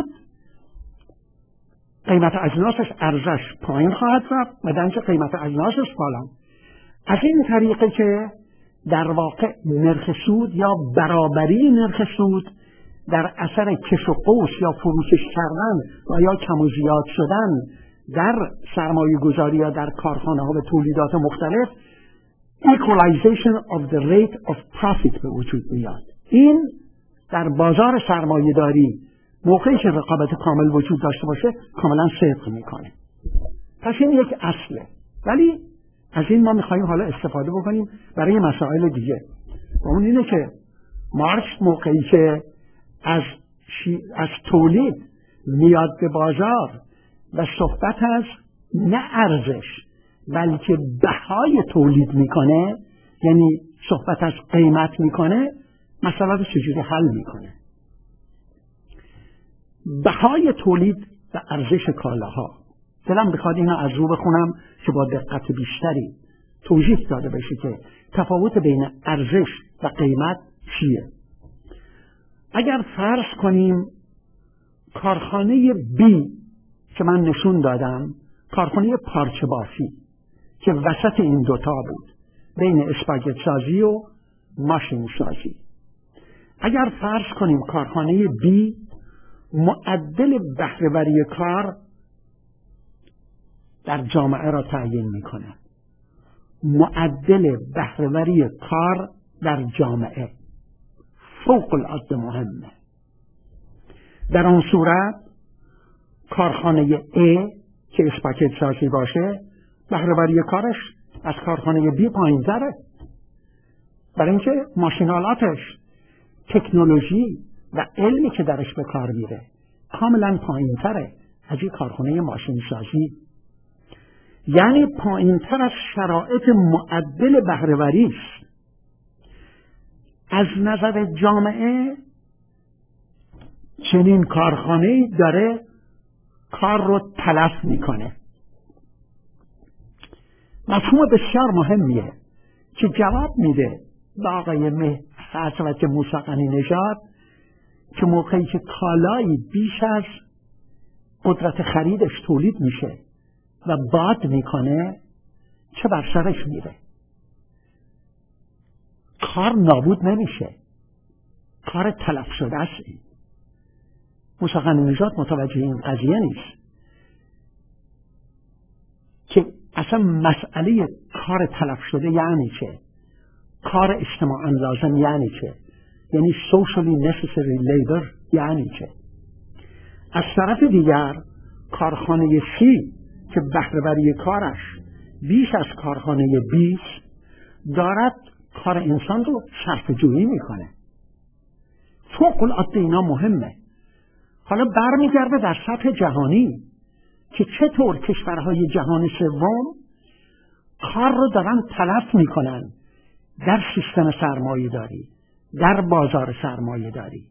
قیمت اجناسش ارزش پایین خواهد رفت و در نتیجه قیمت اجناسش بالا. از این طریقه که در واقع نرخ سود یا برابری نرخ سود در اثر کش و قوس یا فروکش کردن و یا کم و زیاد شدن در سرمایه گذاری یا در کارخانه ها و تولیدات مختلف equalization of the rate of profit به وجود میاد. این در بازار سرمایه داری موقعی که رقابت کامل وجود داشته باشه کاملا صدق میکنه. پس این یک اصله، ولی از این ما میخواییم حالا استفاده بکنیم برای مسائل دیگه. و اون اینه که مارکس موقعی که از, شی... از تولید میاد به بازار و صحبت از نه ارزش بلکه بهای تولید میکنه، یعنی صحبت از قیمت میکنه، مسئله رو چجوری حل میکنه؟ بهای تولید و ارزش کالاها. دلم بخواد اینو از رو بخونم که با دقت بیشتری توضیح داده بشه که تفاوت بین ارزش و قیمت چیه. اگر فرض کنیم کارخانه بی که من نشون دادم، کارخانه پارچه بافی که وسط این دوتا بود بین اسپاگت سازی و ماشین سازی، اگر فرض کنیم کارخانه بی معدل بهره‌وری کار در جامعه را تعیین میکنه، معدل بهره‌وری کار در جامعه فوق العاده مهمه. در آن صورت کارخانه A که اسپاگت سازی باشه بهره‌وری کارش از کارخانه B پایین تره، برای اینکه ماشینالاتش، تکنولوژی و علمی که درش به کار میره کاملا پایین تره از این کارخانه ماشین سازی. یعنی پایین تر از شرایط معدل بهره‌وری است. از نظر جامعه چنین کارخانه‌ای داره کار رو تلف میکنه. مفهوم بسیار مهمیه که جواب میده به آقای حضرت موسی غنی نژاد که موقعی که کالایی بیش از قدرت خریدش تولید میشه و باد میکنه چه بر سرش میره؟ کار نابود نمیشه، کار تلف شده است. این موسی غنی نژاد متوجه این قضیه نیست که اصلا مسئله کار تلف شده یعنی چه، کار اجتماعاً لازم یعنی چه، یعنی socially necessary labor یعنی چه. از طرف دیگر کارخانه سی که بهره‌وری کارش بیش از کارخانه بیست دارد کار انسان رو صرفه جویی میکنه. فوق العاده اینا مهمه. حالا برمیگرده در سطح جهانی که چطور کشورهای جهان سوم کار رو دارن تلف میکنن در سیستم سرمایه داری، در بازار سرمایه داری.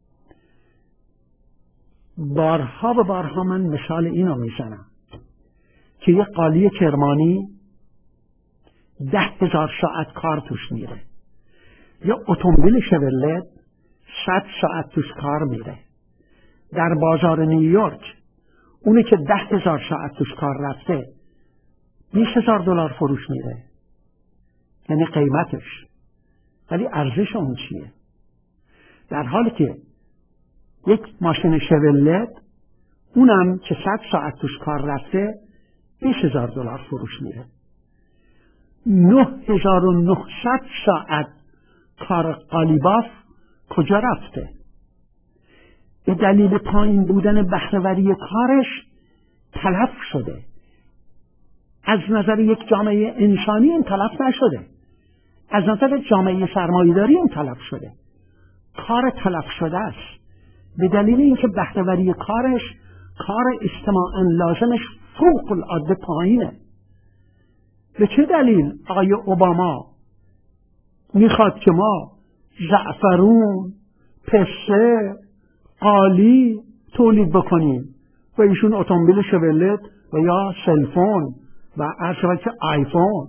بارها و بارها من مثال اینو میزنم که یه قالی کرمانی ده هزار ساعت کار توش میره، یا اتومبیل شورلت صد ساعت توش کار میره. در بازار نیویورک اونی که ده هزار ساعت توش کار رفته بیست هزار دلار فروش میره، یعنی قیمتش، ولی ارزش اون چیه؟ در حالی که یک ماشین شورلت اونم که صد ساعت توش کار رفته بیست هزار دلار فروش میره. نه هزار و نهصد ساعت کار قالیباف کجا رفته؟ به دلیل پایین بودن بهره‌وری کارش تلف شده. از نظر یک جامعه انسانی این تلف نشده، از نظر جامعه سرمایه‌داری این تلف شده. کار تلف شده است به دلیل اینکه بهره‌وری کارش، کار اجتماعاً لازمش فوق العاده پایینه. به چه دلیل آقای اوباما میخواد که ما زعفرون، پسته، قالی تولید بکنیم و ایشون اتومبیل شورلت و یا سلفون و عرض که آیفون؟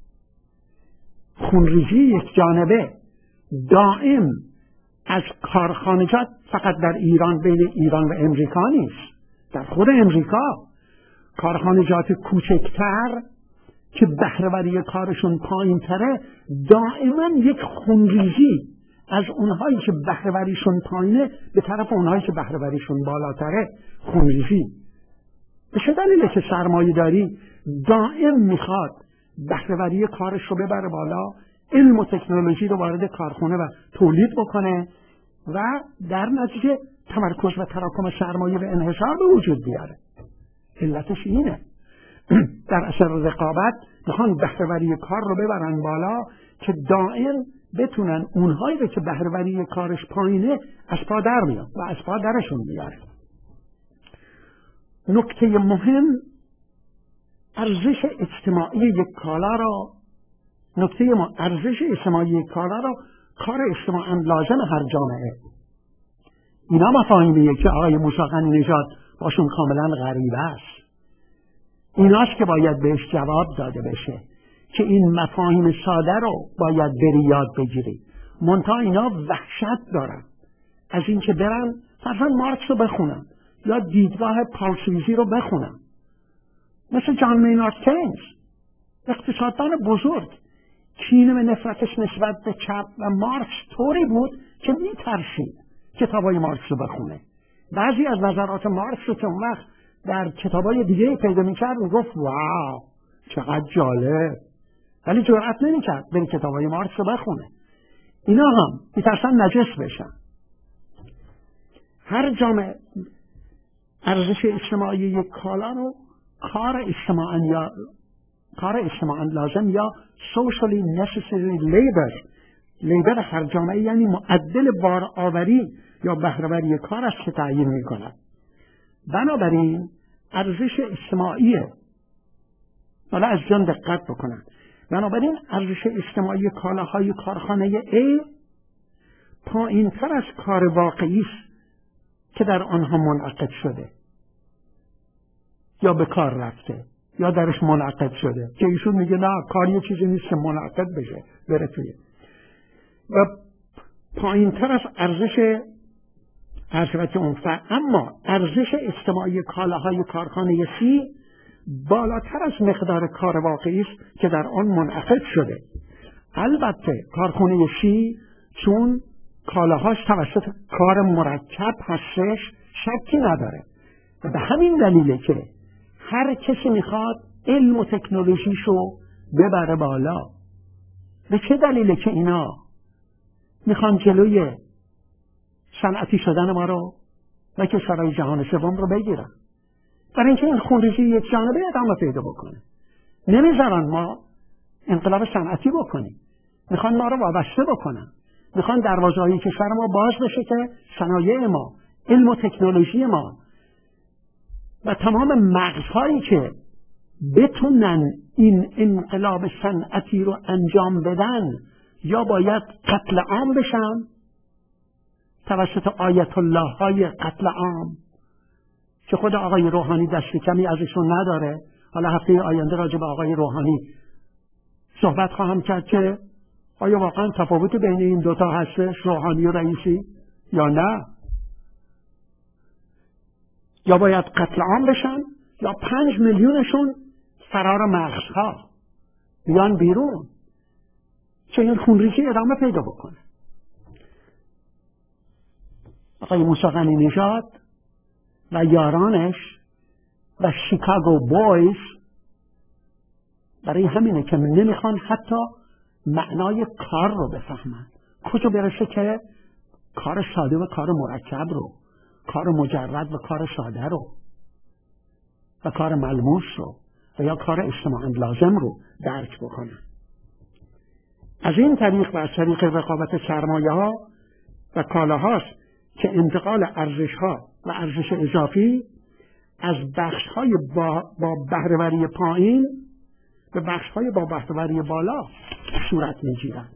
خونریزی یک جانبه دائم از کارخانجات فقط در ایران، بین ایران و امریکا نیست، در خود امریکا کارخانجات کوچکتر که بهره‌وری کارشون پایین تره دائما یک خونریزی از اونهایی که بهره‌وریشون پایینه به طرف اونهایی که بهره‌وریشون بالاتره خونریزی. به چه دلیله که سرمایه داری دائم میخواد بهره‌وری کارش رو ببره بالا، علم و تکنولوژی رو وارد کارخونه و تولید بکنه و در نتیجه تمرکز و تراکم سرمایه و انحصار به وجود بیاره؟ علتش اینه. در اثر رقابت میخوان بهره‌وری کار رو ببرن بالا که دائم بتونن اونهایی رو که بهره‌وری کارش پایینه از پا در میان و از پا درشون بیاره. نکته مهم ارزش اجتماعی یک کالا را نکته ما ارزش اجتماعی یک کالا را کار اجتماعاً لازم هر جامعه. اینا مفاهیمیه که آقای موسی غنی نژاد باشون کاملا غریبه است. ایناست که باید بهش جواب داده بشه که این مفاهیم ساده رو باید بری یاد بگیری. منتها اینا وحشت دارن از این که برن فرضاً مارکس رو بخونن یا دیدگاه پالسویزی رو بخونن، مثل جان مینارد کینز، اقتصاددان بزرگ. کینه و نفرتش نسبت به چپ و مارکس طوری بود که میترسید کتابای مارکس رو بخونه. بعضی از نظرات مارکس رو که اون وقت در کتابای دیگه پیدا میکرد میگفت واو چقدر جالب، ولی جرأت نمیکرد بری کتابای مارکس رو بخونه. اینا هم میترسن نجس بشن. هر جامعه ارزش اجتماعی یک کالا رو کار اجتماعاً یا کار اجتماعاً لازم یا socially necessary labor لیبر هر جامعه یعنی معدل بارآوری یا بهره‌وری کار است که تعیین می‌کند. بنابراین ارزش اجتماعی، حالا از جان دقت بکنند، بنابراین ارزش اجتماعی کالاهای کارخانه A پایین تر از کار واقعی است که در آنها منعقد شده یا به کار رفته یا درش منعقد شده، که ایشون میگه نه، کار یه چیزی نیست که منعقد بشه بره توی. و پایین تر از ارزش حرکت انفع، اما ارزش اجتماعی کالاهای کارخانه سی بالاتر از مقدار کار واقعی است که در آن منعقد شده. البته کارخانه سی چون کالاهاش توسط کار مرکب هستش شکی نداره و به همین دلیله که هر کسی میخواد علم و تکنولوژیشو ببره بالا. به چه دلیله که اینا میخوان جلوی صنعتی شدن ما رو و کشورهای جهان سوم رو بگیرن؟ برای اینکه این خونریزی یک جانبه ادامه پیدا بکنه. نمیذارن ما انقلاب صنعتی بکنیم، میخوان ما رو وابسته بکنن، میخوان دروازه‌های کشور ما باز بشه که صنایع ما، علم و تکنولوژی ما و تمام مغزهایی که بتونن این انقلاب صنعتی رو انجام بدن یا باید قتل عام بشن توسط آیت الله های قتل عام که خود آقای روحانی دست کمی ازشون نداره. حالا هفته آینده راجع به آقای روحانی صحبت خواهم کرد که آیا واقعا تفاوت بین این دوتا هستش، روحانی و رئیسی، یا نه؟ یا باید قتل عام بشن یا پنج میلیونشون فرار مغزها بیان بیرون که این خونریزی ادامه پیدا بکنه. آقای موسی غنی نژاد و یارانش و شیکاگو بویز برای همینه که نمیخوان حتی معنای کار رو بفهمن، کجا برسه که کار ساده و کار مرکب رو، کار مجرد و کار ساده رو و کار ملموس رو و یا کار اجتماعاً لازم رو درک بکنن. از این طریق و از طریق رقابت سرمایه ها و کالاهاست که انتقال ارزش ها و ارزش اضافی از بخش های با, با بهره‌وری پایین به بخش های با بهره‌وری بالا صورت میگیرند.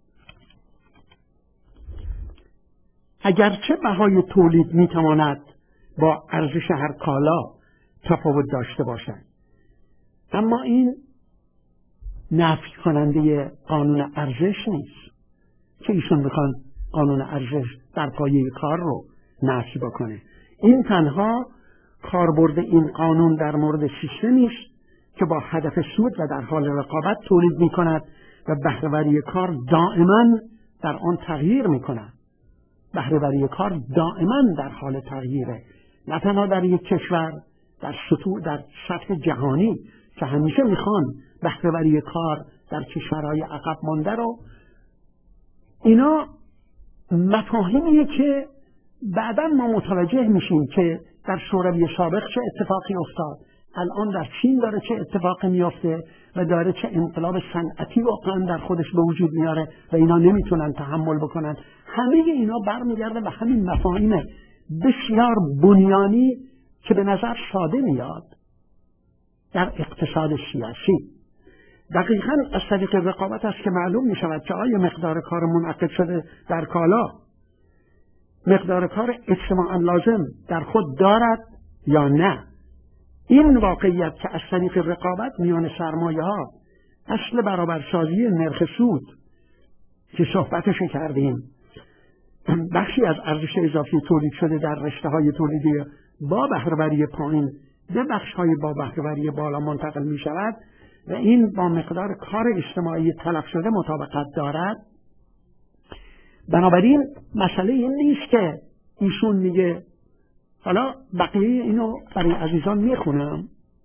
اگرچه بهای تولید میتواند با ارزش هر کالا تفاوت داشته باشد، اما این نفی کننده قانون ارزش نیست که ایشون میخوان قانون ارزش در پایه کار رو نفی بکنه. این تنها کاربرد این قانون در مورد سیستمی است که با هدف سود و در حال رقابت تولید میکند و بهره‌وری کار دائما در آن تغییر میکند. بهره‌وری کار دائما در حال تغییره، نه تنها در یک کشور، در سطوح در سطح جهانی که همیشه میخوان بهره‌وری کار در کشورهای عقب مانده رو. اینا مفاهیمیه که بعداً ما متوجه میشیم که در شوروی سابق چه اتفاقی افتاد، الان در چین داره چه اتفاقی میفته و داره چه انقلاب صنعتی واقعا در خودش به وجود میاره و اینا نمیتونن تحمل بکنن. همه اینا برمیگرده به همین مفاهیم بسیار بنیانی که به نظر ساده میاد در اقتصاد سیاسی. دقیقاً از طریق رقابت است که معلوم می شود که آیا مقدار کار منعقد شده در کالا مقدار کار اجتماعاً لازم در خود دارد یا نه. این واقعیت که از طریق رقابت میان سرمایه ها اصل برابرسازی نرخ سود که صحبتش کردیم، بخشی از ارزش اضافی تولید شده در رشته های تولیدی با بهره‌وری پایین به بخش های با بهره‌وری بالا منتقل می شود و این با مقدار کار اجتماعی تلف شده مطابقت دارد. بنابراین مسئله این نیست که ایشون میگه، حالا بقیه اینو برای عزیزان میخونم،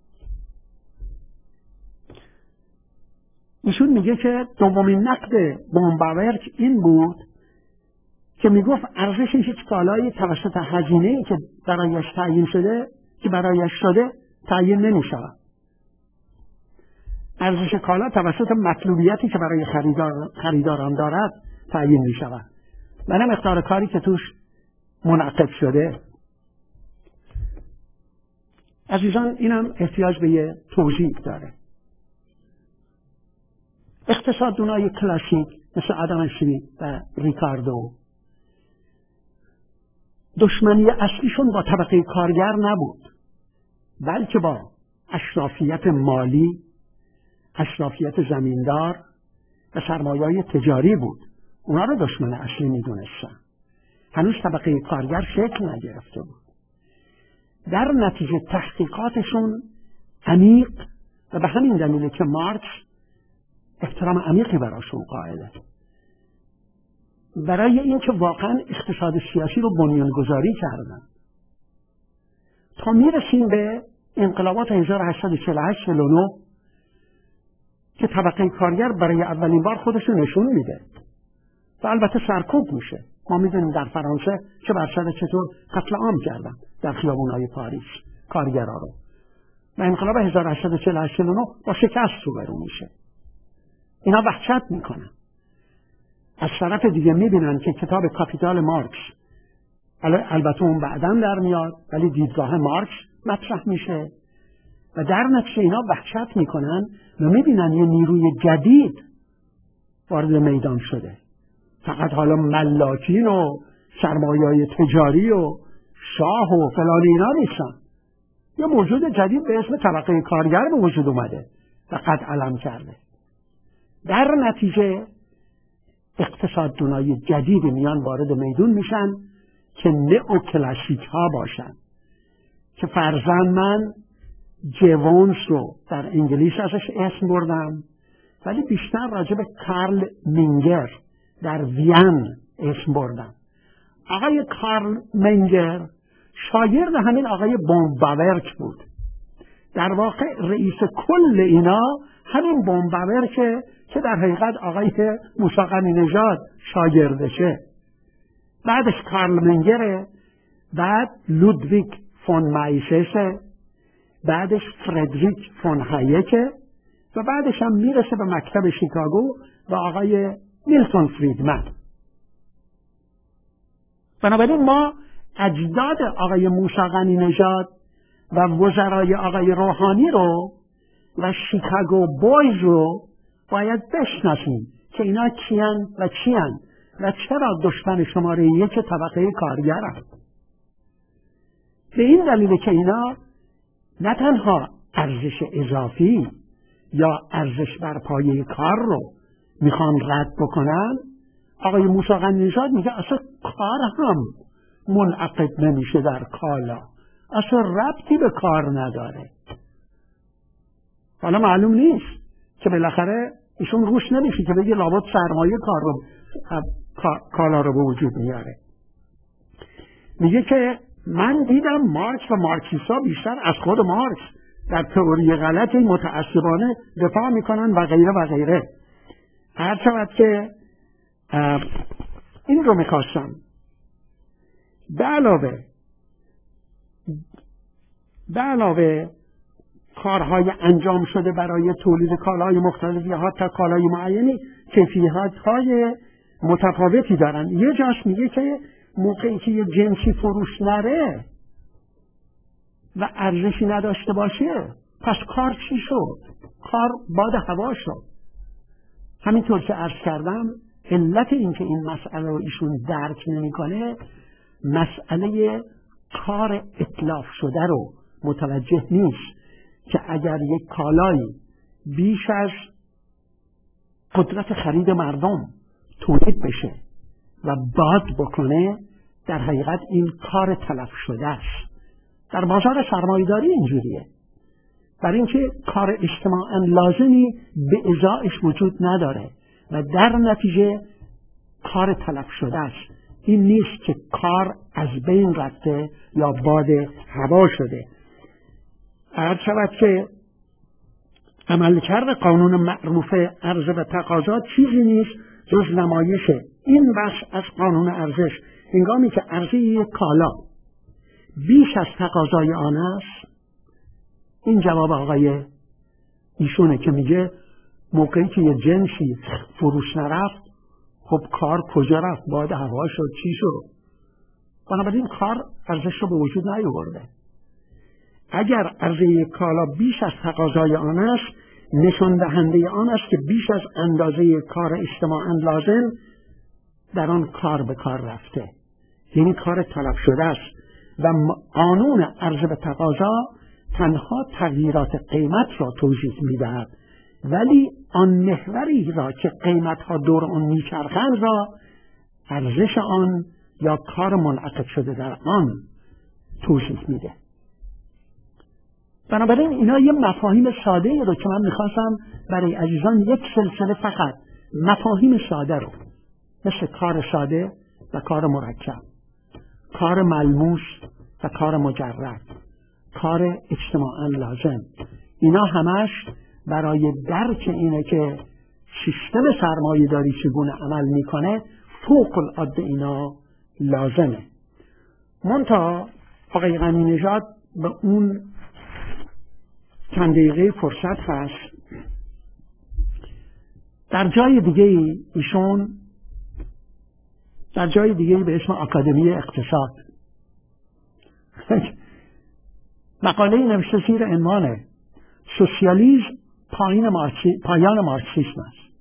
ایشون میگه که دومین نقد بومباورک این بود که میگفت ارزش هیچ کالایی توسط هزینه‌ای که برایش تعیین شده که برایش شده تعیین نمیشود. ارزش کالا توسط مطلوبیتی که برای خریدار خریداران دارد تعیین میشود و نه مقدار کاری که توش منعقد شده. عزیزان اینم احتیاج به یه توضیح داره. اقتصاددانای کلاسیک مثل آدم اسمیت و ریکاردو دشمنی اصلیشون با طبقه کارگر نبود، بلکه با اشرافیت مالی، اشرافیت زمیندار و سرمایه‌های تجاری بود. اونا رو دشمن اصلی میدونستن. هنوز طبقه کارگر شکل نگرفته بود. در نتیجه تحقیقاتشون عمیق و به همین دلیله که مارکس احترام عمیقی براشون قائله. برای اینکه واقعا اقتصاد سیاسی رو بنیانگذاری کردن تا میرسیم به انقلابات هزار و هشتصد و چهل و هشت چهل و نه که طبقه کارگر برای اولین بار خودش رو نشون میده و البته سرکوب میشه. ما میدونیم در فرانسه چه بر سر چطور قتل عام کردن در خیابون‌های پاریس کارگرها رو، و انقلاب هزار و هشتصد و چهل و هشت چهل و نه با شکست روبرو میشه. اینا وحشت میکنن. از طرف دیگه میبینن که کتاب کاپیتال مارکس، البته اون بعداً در میاد، ولی دیدگاه مارکس مطرح میشه و در نتیجه اینا وحشت میکنن و میبینن یه نیروی جدید وارد میدان شده. فقط حالا ملاکین و سرمایه‌های تجاری و شاه و فلان اینا نیستن. یه موجود جدید به اسم طبقه کارگر به وجود اومده و قد علم کرده. در نتیجه اقتصاددانای جدیدی میان وارد میدون میشن که نئوکلاسیک ها باشن، که فرضاً من جوونز رو در انگلیس ازش اسم بردم، ولی بیشتر راجع به کارل منگر در وین اسم بردم. آقای کارل منگر شاگرد همین آقای بون باورک بود. در واقع رئیس کل اینا همین بون باورکه که در حقیقت آقای موسی غنی نژاد شاگردشه. بعدش کارل منگره، بعد لودویگ فون مایسسه، بعدش فردریک فون هایکه و بعدش هم میرسه به مکتب شیکاگو و آقای میلتون فریدمن. بنابراین ما اجداد آقای موسی غنی نژاد و وزرای آقای روحانی رو و شیکاگو بویز رو باید بشناسیم که اینا کیان و چیان و چرا دشمن شماره یک طبقه کارگرند. به این دلیل که اینا نه تنها ارزش اضافی یا ارزش بر پایه کار رو میخوان رد بکنن، آقای موسی غنی نژاد میگه اصلا کار هم منعقد نمیشه در کالا، اصلا ربطی به کار نداره. حالا معلوم نیست که بالاخره ایشون روش نمیشه که بگه لابد سرمایه کار رو کالا رو به وجود میاره. میگه که من دیدم مارکس و مارکسیستا بیشتر از خود مارکس در تئوری غلط متعصبانه دفاع میکنن و غیره و غیره. هر شود که این رو میخواستم به علاوه به علاوه کارهای انجام شده برای تولید کالاهای مختلفی یا حتی کالای معینی کیفیت‌های متفاوتی دارن. یه جاش میگه که موقعی که یه جنسی فروش نره و ارزشی نداشته باشه پس کار چی شد؟ کار باد هوا شد. همینطور که عرض کردم علت این که این مسئله رو ایشون درک نمی‌کنه مسئله کار اتلاف شده رو متوجه نیست که اگر یک کالایی بیش از قدرت خرید مردم تولید بشه و باد بکنه در حقیقت این کار تلف شده است. در بازار سرمایه‌داری اینجوریه، برای اینکه کار اجتماعاً لازمی به ازایش وجود نداره و در نتیجه کار تلف شده است. این نیست که کار از بین رفته یا باد هوا شده. عرض شود که عملکرد قانون معروف عرضه و تقاضا چیزی نیست جز نمایش این بخش از قانون ارزش. هنگامی که عرضه یک کالا بیش از تقاضای آن است، این جواب آقای ایشونه که میگه موقعی که یه جنسی فروش نرفت خب کار کجا رفت؟ باد هوا شد، چی شد؟ بنابراین کار ارزش رو به وجود نیاورده. اگر عرضه یک کالا بیش از تقاضای آن است، نشان دهنده آن است که بیش از اندازه کار اجتماعاً لازم در آن کار به کار رفته. یعنی کار طلب شده است و قانون عرضه به تقاضا تنها تغییرات قیمت را توضیح می‌دهد، ولی آن محوری را که قیمت‌ها دور آن می‌چرخند را ارزش آن یا کار منعقد شده در آن توضیح میده. بنابراین اینا یه مفاهیم ساده ای رو که من میخواستم برای عزیزان یک سلسله فقط مفاهیم ساده رو مثل کار ساده و کار مرکب، کار ملموس و کار مجرد، کار اجتماعاً لازم، اینا همش برای درک اینه که سیستم سرمایه داری چگونه عمل میکنه فوق العاده اینا لازمه. منتها آقای غنی نژاد به اون چند دقیقه فرصت هست در جای دیگه ایشون در جای دیگه به اسم آکادمی اقتصاد مقاله نوشته زیر عنوان سوسیالیسم پایان مارکسی، پایان مارکسیسم است.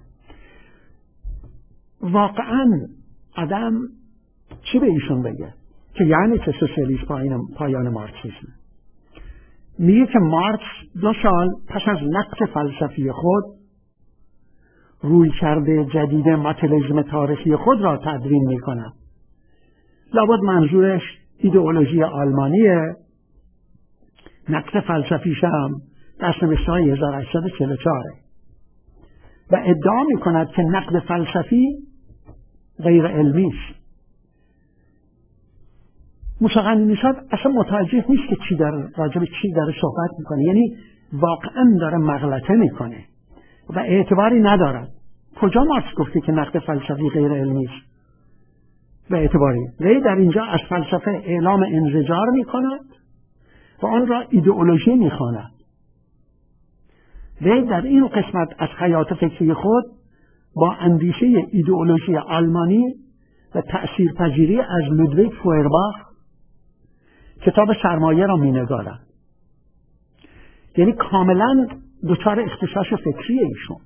واقعا آدم چی به ایشون بگه که یعنی که سوسیالیسم پایان, پایان مارکسیسم؟ میگه که مارکس دو سال پس از نقد فلسفی خود روی کرده جدید ماتریالیسم تاریخی خود را تدوین میکند. لابد منظورش ایدئولوژی آلمانیه. نقد فلسفیش هم دست‌نوشته‌های هزار و هشتصد و چهل و چهار و ادعا میکند که نقد فلسفی غیر علمی است. موسی غنی نژاد اصلا متوجه نیست که چی داره راجع به چی داره صحبت میکنه، یعنی واقعا داره مغلطه میکنه و اعتباری ندارد. کجا مارکس گفته که نقد فلسفی غیر علمی است؟ به اعتباری وی در اینجا از فلسفه اعلام انزجار میکند و آن را ایدئولوژی میخواند. وی در این قسمت از حیات فکری خود با اندیشه ایدئولوژی آلمانی و تأثیرپذیری از لودویگ فویرباخ کتاب سرمایه را مینگارد. یعنی کاملا دچار اختشاش فکری ایشون.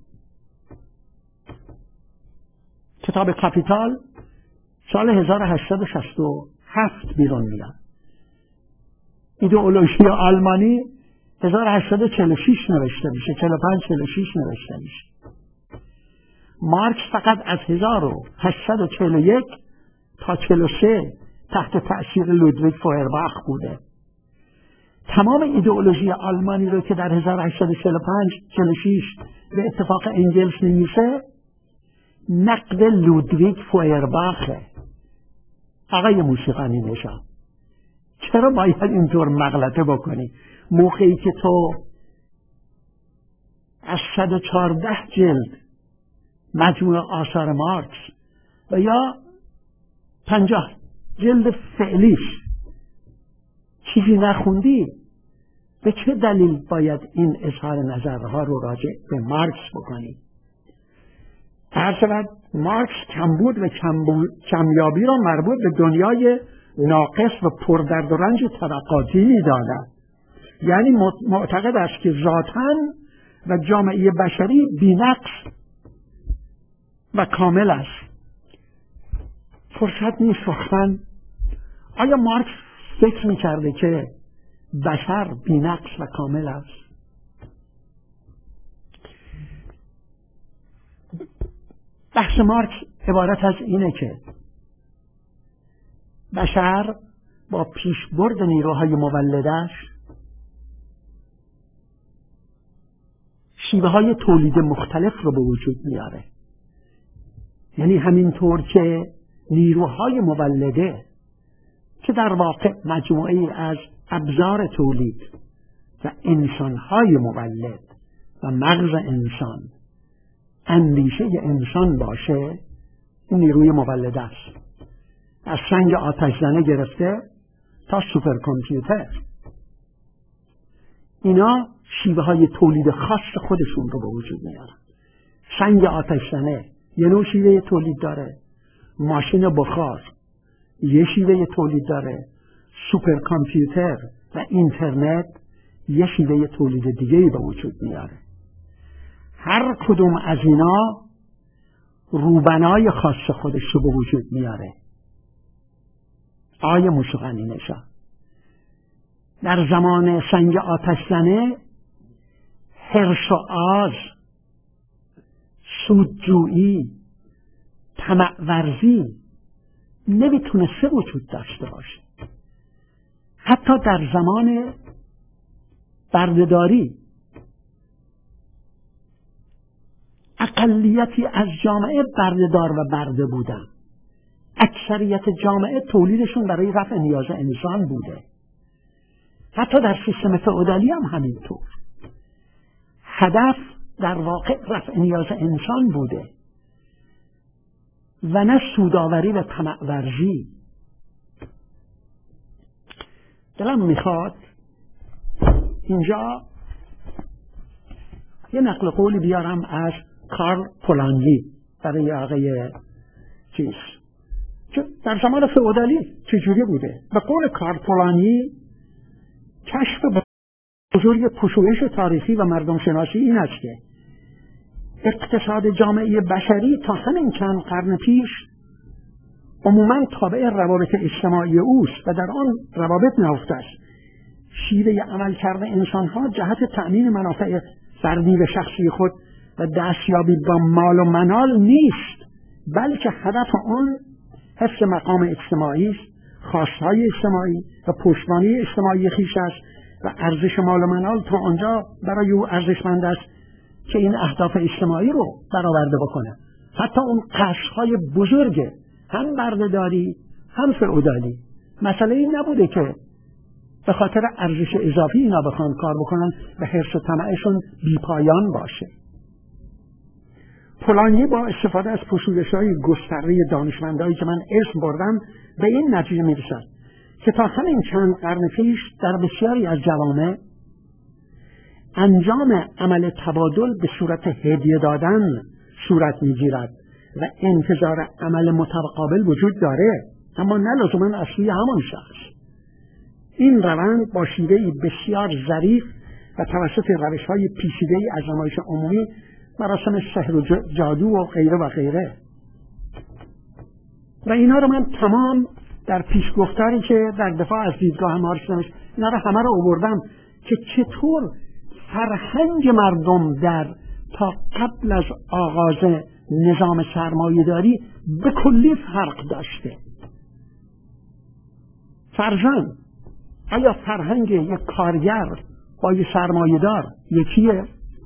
کتاب کاپیتال سال هزار و هشتصد و شصت و هفت بیرون میاد. ایدئولوژی آلمانی هزار و هشتصد و چهل و شش نوشته میشه، چهل و پنج چهل و شش نوشته میشه. مارکس فقط از هزار و هشتصد و چهل و یک تا چهل و سه تحت تأثیر لودویگ فویرباخ بوده. تمام ایدئولوژی آلمانی رو که در هزار و هشتصد و چهل و پنج چهل و شش به اتفاق انگلس نمیشه نقد لودویگ فویرباخه. آقای موسی غنی نژاد چرا باید اینطور مغلطه بکنی موقعی که تو از صد و چهارده جلد مجموع آثار مارکس و یا پنجاه جلد فعلیش چیزی نخوندی؟ به چه دلیل باید این اظهار نظرها رو راجع به مارکس بکنی؟ هر شود مارکس کمبود و کمیابی را مربوط به دنیای ناقص و پردرد و رنج طبقاتی می‌داند. یعنی معتقد است که ذاتاً و جامعه بشری بی‌نقص و کامل است. فرصت نیست واقعاً. آیا مارکس فکر می‌کرده که بشر بی‌نقص و کامل است؟ بحث مارکس عبارت از اینه که بشر با پیشبرد نیروهای مولدش شیوه های تولید مختلف رو به وجود میاره. یعنی همینطور که نیروهای مولده که در واقع مجموعه از ابزار تولید و انسانهای مولد و مغز انسان اندیشه انسان باشه، این نیروی مولد است. از سنگ آتش زنه گرفته تا سوپر کامپیوتر اینا شیوه های تولید خاص خودشون رو به وجود میارن. سنگ آتش زنه یه نوع شیوه تولید داره، ماشین بخار یه شیوه تولید داره، سوپر کامپیوتر و اینترنت یه شیوه تولید دیگه‌ای به وجود میاره. هر کدوم از اینا روبنای خاص خودش رو به وجود میاره. آقای موسیقی نژاد در زمان سنگ آتش زنه حرص و آز، سودجویی، طمع ورزی نمیتونسته وجود داشته باشه. حتی در زمان بردهداری اقلیتی از جامعه بردهدار و برده بودن، اکثریت جامعه تولیدشون برای رفع نیاز انسان بوده. حتی در سیستم فئودالی هم همینطور. هدف در واقع رفع نیاز انسان بوده و نه سودآوری و طمع ورزی. دلم میخواد اینجا یه نقل قولی بیارم از کارل پولانیی برای آقای چیز در زمان فئودالی چجوری بوده. به قول کارل پولانیی کشف بزرگ پژوهش تاریخی و مردم شناسی این است که اقتصاد جامعه بشری تا همین چند قرن پیش عموماً تابع روابط اجتماعی اوست و در آن روابط نهفته است. شیوه عمل کرده انسان‌ها جهت تأمین منافع فردی و شخصی خود و دستیابی با مال و منال نیست، بلکه هدف آن حفظ مقام اجتماعی است، خواستهای اجتماعی و پشتوانه اجتماعی خویش است و ارزش مال و منال تا آنجا برای او ارزشمند است که این اهداف اجتماعی رو برآورده بکنه. حتی اون قصرهای بزرگ هم بردهداری هم فئودالی مسئله این نبوده که به خاطر ارزش اضافی اینا بخوان کار بکنن و حرص و طمعشون بیپایان باشه. پولانیی با استفاده از پژوهش‌های گسترده دانشمندایی که من اسم بردم به این نتیجه میرسد که تا همین چند قرن پیش در بسیاری از جوامع انجام عمل تبادل به صورت هدیه دادن صورت میگیرد و انتظار عمل متقابل وجود داره، اما نه لزوما از سوی همان شخص. این روند با شیوهی بسیار ظریف و توسط روش‌های پیچیده‌ای از نمایش عمومی، مراسم سحر و جادو و غیره و غیره و اینا رو من تمام در پیشگفتاری که در دفاع از دیدگاه مارکسیسم اینا رو همه رو آوردم که چطور فرهنگ مردم در تا قبل از آغاز نظام سرمایه‌داری به کلی فرق داشته. فرضاً آیا فرهنگ یک کارگر با یک سرمایه‌دار یکیه؟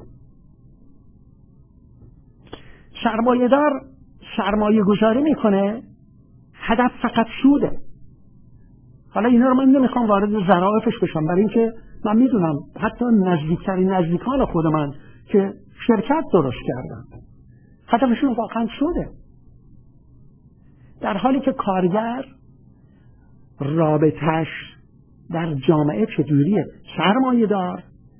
سرمایه‌دار سرمایه گذاری میکنه، هدف فقط سوده. حالا اینا رو من نمیخوام وارد ظرافش بشم، برای اینکه من میدونم حتی نزدیکترین نزدیکان خود من که شرکت درست کردن هدفشون واقعا سوده، در حالی که کارگر رابطش در جامعه چجوریه؟ سرمایه‌دار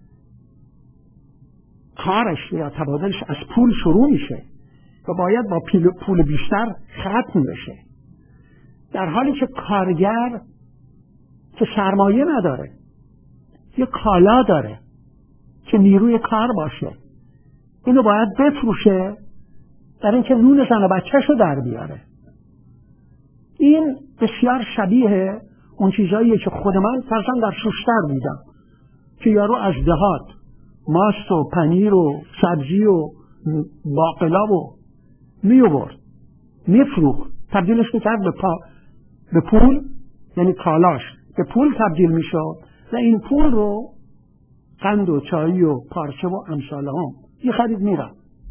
کارش یا تبادلش از پول شروع میشه و باید با پول بیشتر ختم بشه، در حالی که کارگر که سرمایه نداره، یه کالا داره که نیروی کار باشه، اینو باید بفروشه در اینکه نون زن و بچه‌شو در بیاره. این بسیار شبیه اون چیزاییه که خود من فرضاً در شوشتر دیدم که یارو از دهات ماست و پنیر و سبزی و باقلا و می آورد میفروخت، تبدیلش میکرد به, پا به پول، یعنی کالاش به پول تبدیل میشد و این پول رو قند و چایی و پارچه و امثال هم یه خرید میرم.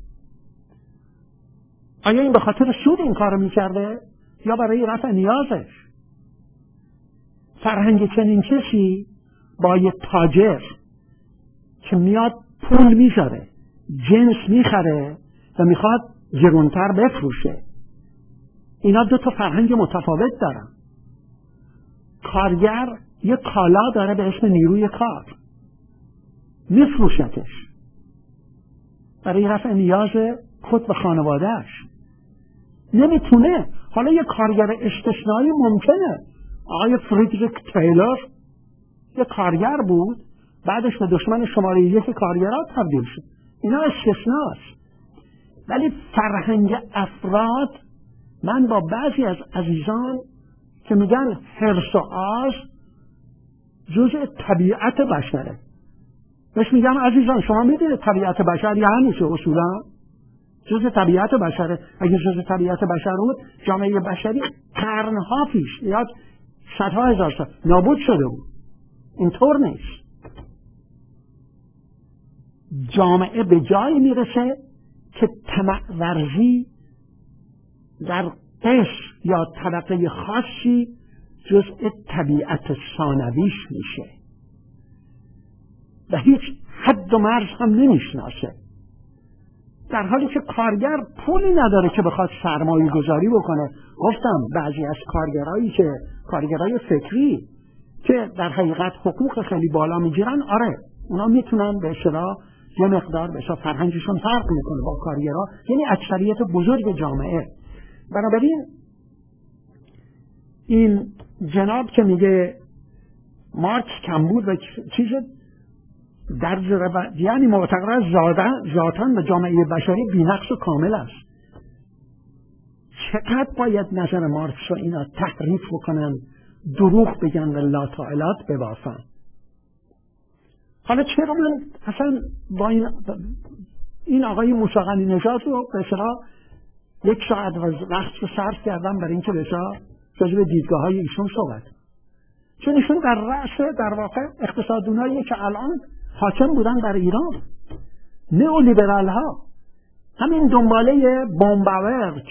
آیا این به خاطر سود این کارو میکرده یا برای رفع نیازش؟ فرهنگ چنین کسی با یه تاجر که میاد پول میذاره، جنس میخره و میخواد گرونتر بفروشه، اینا دو تا فرهنگ متفاوت دارن. کارگر یه کالا داره به اسم نیروی کار، میفروشتش برای رفع نیاز خود و خانوادهش. نمیتونه. حالا یه کارگر استثنایی ممکنه. آقای فریدریک تیلور یه کارگر بود، بعدش به دشمن شماره یک کارگرات تبدیل شد. اینا استثناست. ولی فرهنگ افراد، من با بعضی از عزیزان که میگن حرص و آز جزء طبیعت بشره. بهش میگم عزیزان شما میدونید طبیعت بشر یعنی چه؟ اصولا جزء طبیعت بشره. اگه جزء طبیعت بشر بود جامعه بشری قرنها پیش یا صدها هزار سال نابود شده بود. اینطور نیست. جامعه به جایی میرسه که طمع ورزی در قشر یا طبقه خاصی جزء طبیعت ثانویش میشه و هیچ حد و مرز هم نمیشناسه، در حالی که کارگر پولی نداره که بخواد سرمایه گذاری بکنه. گفتم بعضی از کارگرایی که کارگرای فکری که در حقیقت حقوق خیلی بالا میگیرن، آره اونا میتونن به اصطلاح یه مقدار به اصطلاح فرهنگشون فرق میکنه با کارگرها، یعنی اکثریت بزرگ جامعه. بنابراین این جناب که میگه مارکس کمبود و چیز در یعنی معتقد ذاتاً به جامعه بشری بی‌نقص و کامل است. چقدر باید نظر مارکس رو اینا تحریف بکنن، دروغ بگن و لاتعالات ببافن. حالا چرا من اصلا با این, این آقای موسی غنی نژاد رو به اصطلاح یک ساعت وقت رو صرف کردم برای اینکه به اصطلاح راجع به دیدگاه‌های ایشون صحبت، چون ایشون در رأس در واقع اقتصاددانایی که الان حاکم بودن در ایران، نئولیبرال ها، همین دنباله بومباورک،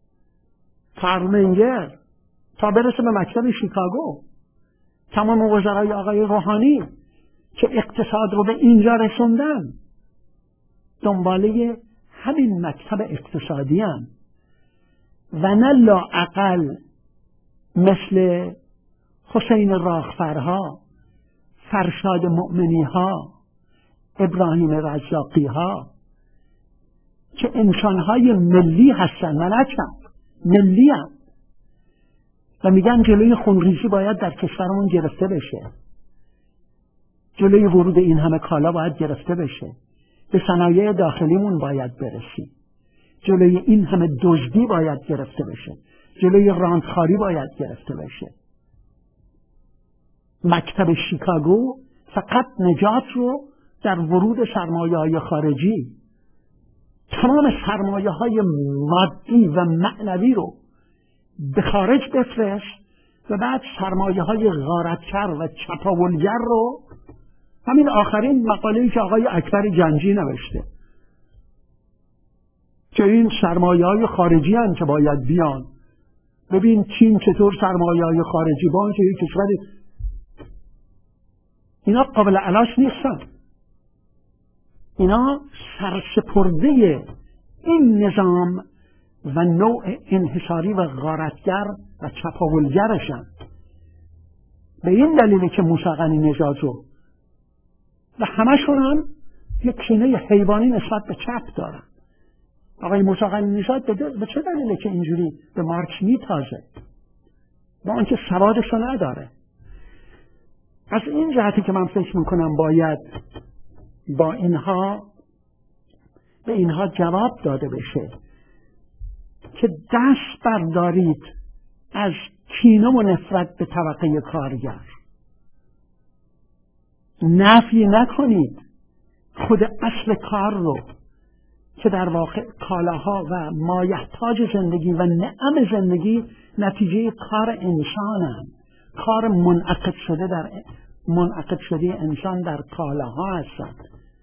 کارل تا برسه به مکتب شیکاگو، تمام وزرای آقای روحانی که اقتصاد رو به اینجا رسوندن دنباله همین مکتب اقتصادی هم و نه لااقل مثل حسین راغفرها، فرشاد مؤمنی ها، ابراهیم رزاقی ها که انسانهای ملی هستن و نه چند ملی هم و میگن جلوی خونریزی باید در کشورمون گرفته بشه، جلوی ورود این همه کالا باید گرفته بشه، به صنایع داخلیمون باید برسی، جلوی این همه دزدی باید گرفته بشه، جلوی رانتخاری باید گرفته بشه. مکتب شیکاگو فقط نجات رو در ورود سرمایه های خارجی، تمام سرمایه های مادی و معنوی رو به خارج بفرست و بعد سرمایه های غارتگر و چپاولگر رو، همین آخرین مقاله‌ای که آقای اکبر جنجی نوشته که این سرمایه های خارجی هستند که باید بیان. ببین چین چطور سرمایه های خارجی با که یک کشور اینا قابل علاج نیستن، اینا سرسپرده این نظام و نوع انحصاری و غارتگر و چپاولگرشن. به این دلیلی که موسی غنی نژاد رو و همشون هم یک کینه حیوانی نسبت به چپ دارن. آقای موسی غنی نژاد به چه دلیلی که اینجوری به مارکس میتازه با آنکه سوادشو نداره؟ از این جهتی که من فکر میکنم باید با اینها به اینها جواب داده بشه که دست بردارید از کینه و نفرت به طبقه کارگر، نفی نکنید خود اصل کار رو که در واقع کالاها و مایحتاج زندگی و نعم زندگی نتیجه کار انسانن، کار منعقد شده در منعقد شده انسان در کالاها هستند.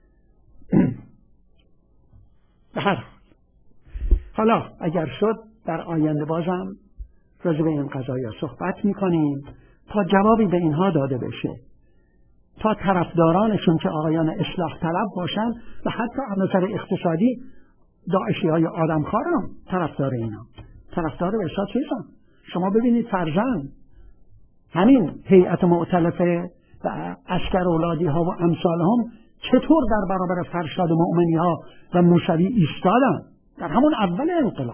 هر حالا اگر شد در آینده بازم راجع به این قضایا صحبت میکنیم تا جوابی به اینها داده بشه، تا طرفدارانشون که آقایان اصلاح طلب باشن و حتی از نظر اقتصادی داعشی های آدمخوار هم طرفدار اینا، طرفدار به اصلاح چیزن. شما ببینید فرزن همین هیئت مؤتلفه و عسکر اولادی ها و امثال هم چطور در برابر فرشاد مؤمنی ها و موسوی ایستادن در همون اول انقلاب.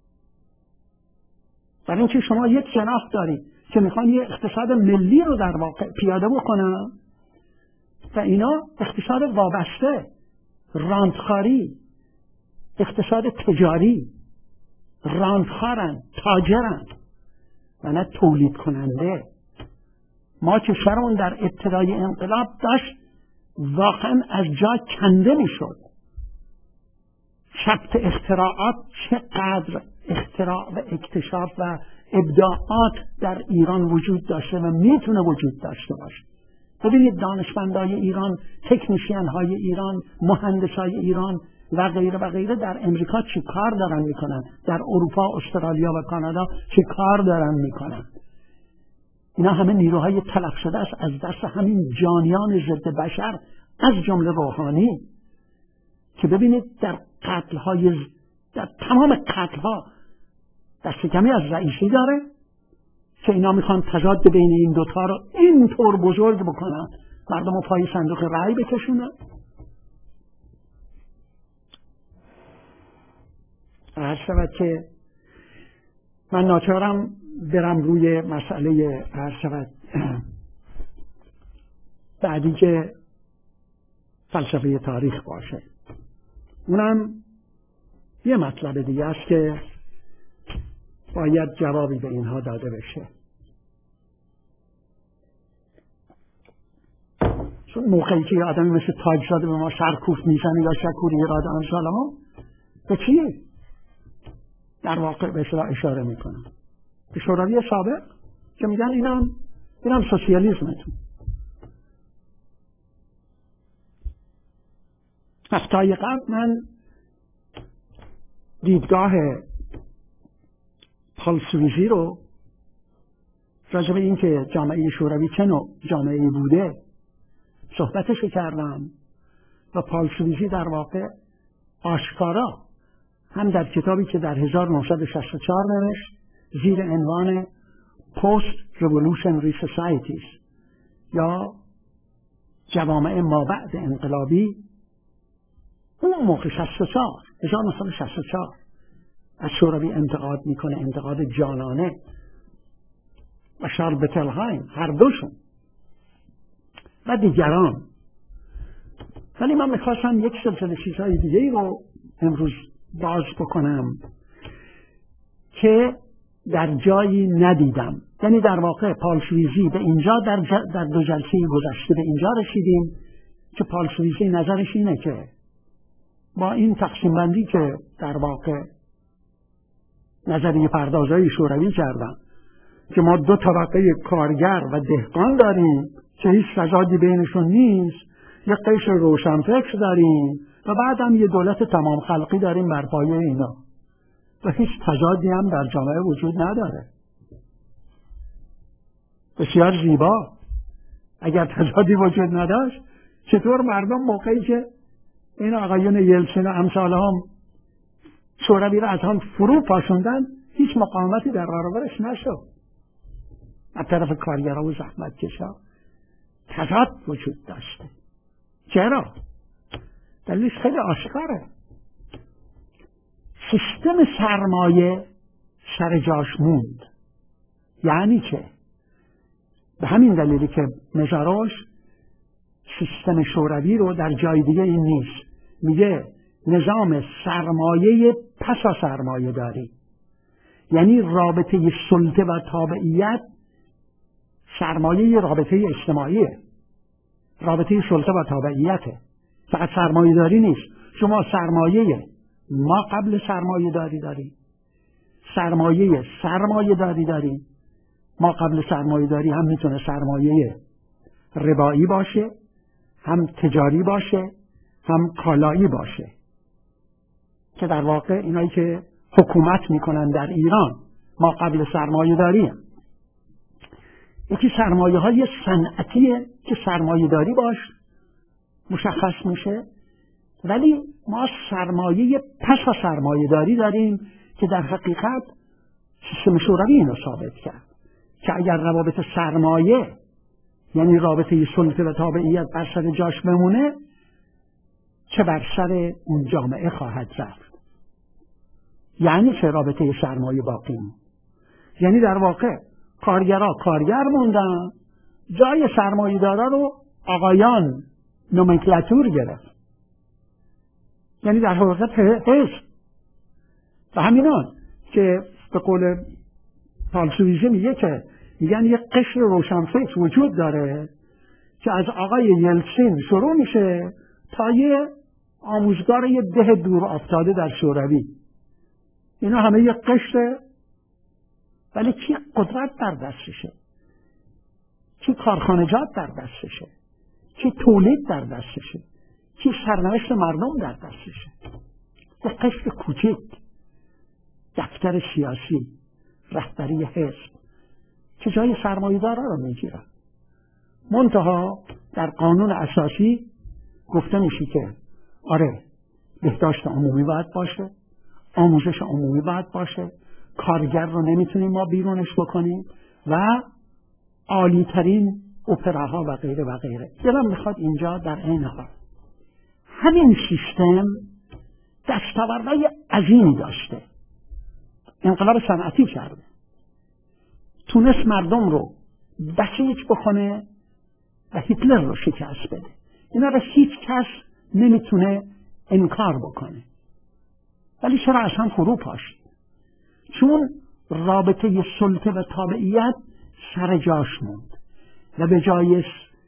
برای اینکه شما یک جناح دارید که میخوان یه اقتصاد ملی رو در واقع پیاده بکنن و اینا اقتصاد وابسته، رانتخاری، اقتصاد تجاری، رانتخارن، تاجرن و نه تولید کننده. ما کشورمون در ابتدای انقلاب داشت واقعا از جا کنده میشد. ثبت اختراعات چقدر اختراع و اکتشاف و ابداعات در ایران وجود داشته و میتونه وجود داشته باشه. ببینید دانشمندای ایران، تکنیشین های ایران، مهندسای ایران و غیره و غیره در امریکا چی کار دارن میکنن، در اروپا، استرالیا و کانادا چی کار دارن میکنن. اینا همه نیروهای تلف شده است از دست همین جانیان ضد بشر، از جمله روحانی، که ببینید در قتل‌های، در تمام قتل‌ها دست کمی از رئیسی داره که اینا میخوان تضاد بین این دوتا رو اینطور بزرگ بکنن، مردم رو پای صندوق رأی بکشونن. عرض شود که من ناچارم برم روی مسئله عرض شود بعدی که فلسفه تاریخ باشه. اونم یه مطلب دیگه است که باید جوابی به اینها داده بشه. چون موقعی که آدمی مثل تاجزاده به ما سرکوف میزنه یا شکوری اراده امثالمون، به چی در واقع به اصطلاح اشاره میکنم؟ به شوروی سابق که میگن اینم اینم سوسیالیسمتون. هفته‌های قبل من دیدگاه پال سویزی رو راجع به این که جامعه شوروی چه نوع جامعه‌ای بوده صحبتش کردم و پال سویزی در واقع آشکارا هم در کتابی که در هزار و نهصد و شصت و چهار نوشت زیر عنوان Post Revolutionary Societies یا جوامع مابعد انقلابی، اون موقع شصت و چهار هزار و نهصد و شصت و چهار از شوروی انتقاد میکنه، انتقاد جانانه، و شارل بتلهایم هر دوشون و دیگران. ولی من میخواستم یک سلسله چیزهای دیگه ای رو امروز باز بکنم که در جایی ندیدم. یعنی در واقع پال سویزی به اینجا در, ج... در دو جلسه گذشته به اینجا رسیدیم که پال سویزی نظرش اینه که با این تقسیم بندی که در واقع نظریه پردازهای شوروی کردن که ما دو طبقه کارگر و دهقان داریم که هیچ تضادی بینشون نیست، یک قشر روشنفکر داریم و بعد هم یه دولت تمام خلقی داریم بر پایه اینا و هیچ تضادی هم در جامعه وجود نداره. بسیار زیبا. اگر تضادی وجود نداشت چطور مردم موقعی که این آقایون یلتسین و امثال هم شوروی را از هم فرو پاشوندن هیچ مقاومتی در برابرش نشد؟ از طرف کارگرها و زحمتکشا تضاد وجود داشته. چرا؟ دلیلش خیلی آشکاره. سیستم سرمایه سر جاش موند. یعنی که به همین دلیلی که مزاروش سیستم شوروی رو در جای دیگه این نیست، میگه نظام سرمایه پسا سرمایه داری، یعنی رابطه سلطه و تابعیت. سرمایه رابطه اجتماعیه، رابطه سلطه و تابعیته، فقط سرمایه داری نیست. شما سرمایه ما قبل سرمایه داری داری، سرمایه سرمایه داری داری. ما قبل سرمایه داری هم میتونه سرمایه ربایی باشه، هم تجاری باشه، هم کالایی باشه، که در واقع اینایی که حکومت میکنن در ایران ما قبل سرمایه داریم. یکی سرمایه های صنعتیه که سرمایه داری باش مشخص میشه، ولی ما سرمایه پس سرمایه داری داریم که در حقیقت سیستم شوروی اینو ثابت کرد که اگر روابط سرمایه یعنی رابطه سلطه و تابعیت بر سر جاش بمونه، چه بر سر اون جامعه خواهد رفت. یعنی چه رابطه سرمایه باقی؟ یعنی در واقع کارگرها کارگر موندن، جای سرمایه دارا رو آقایان نومنکلاتور گرفت، یعنی در حقیقت حزب. و همینان که به قول پالسویزی میگه که میگن یک قشر روشنفکر وجود داره که از آقای یلتسین شروع میشه تا یه آموزگار یه ده دور افتاده در شوروی. اینا همه یک قشره، ولی کی قدرت در دستشه، کی کارخانجات در دستشه، کی تولید در دستشه، کی سرنوشت مردم در دستشه. یک قشر کوچک، دفتر سیاسی، رهبری حزب که جای سرمایه‌دارا رو میگیرن. منتها در قانون اساسی گفته میشه که آره بهداشت عمومی باید باشه، آموزش عمومی باید باشه، کارگر رو نمیتونیم ما بیرونش بکنیم و عالی ترین اپراها و غیره و غیره. دلم میخواد اینجا در این حال همین سیستم دستاوردهای عظیمی داشته. انقلاب صنعتی کرده، تونست مردم رو بسیج بکنه و هیتلر رو شکست بده. اینا رو هیچ کس نمیتونه انکار بکنه. ولی چرا اصلا فرو پاشید؟ چون رابطه سلطه و تابعیت سر جاش موند و به جای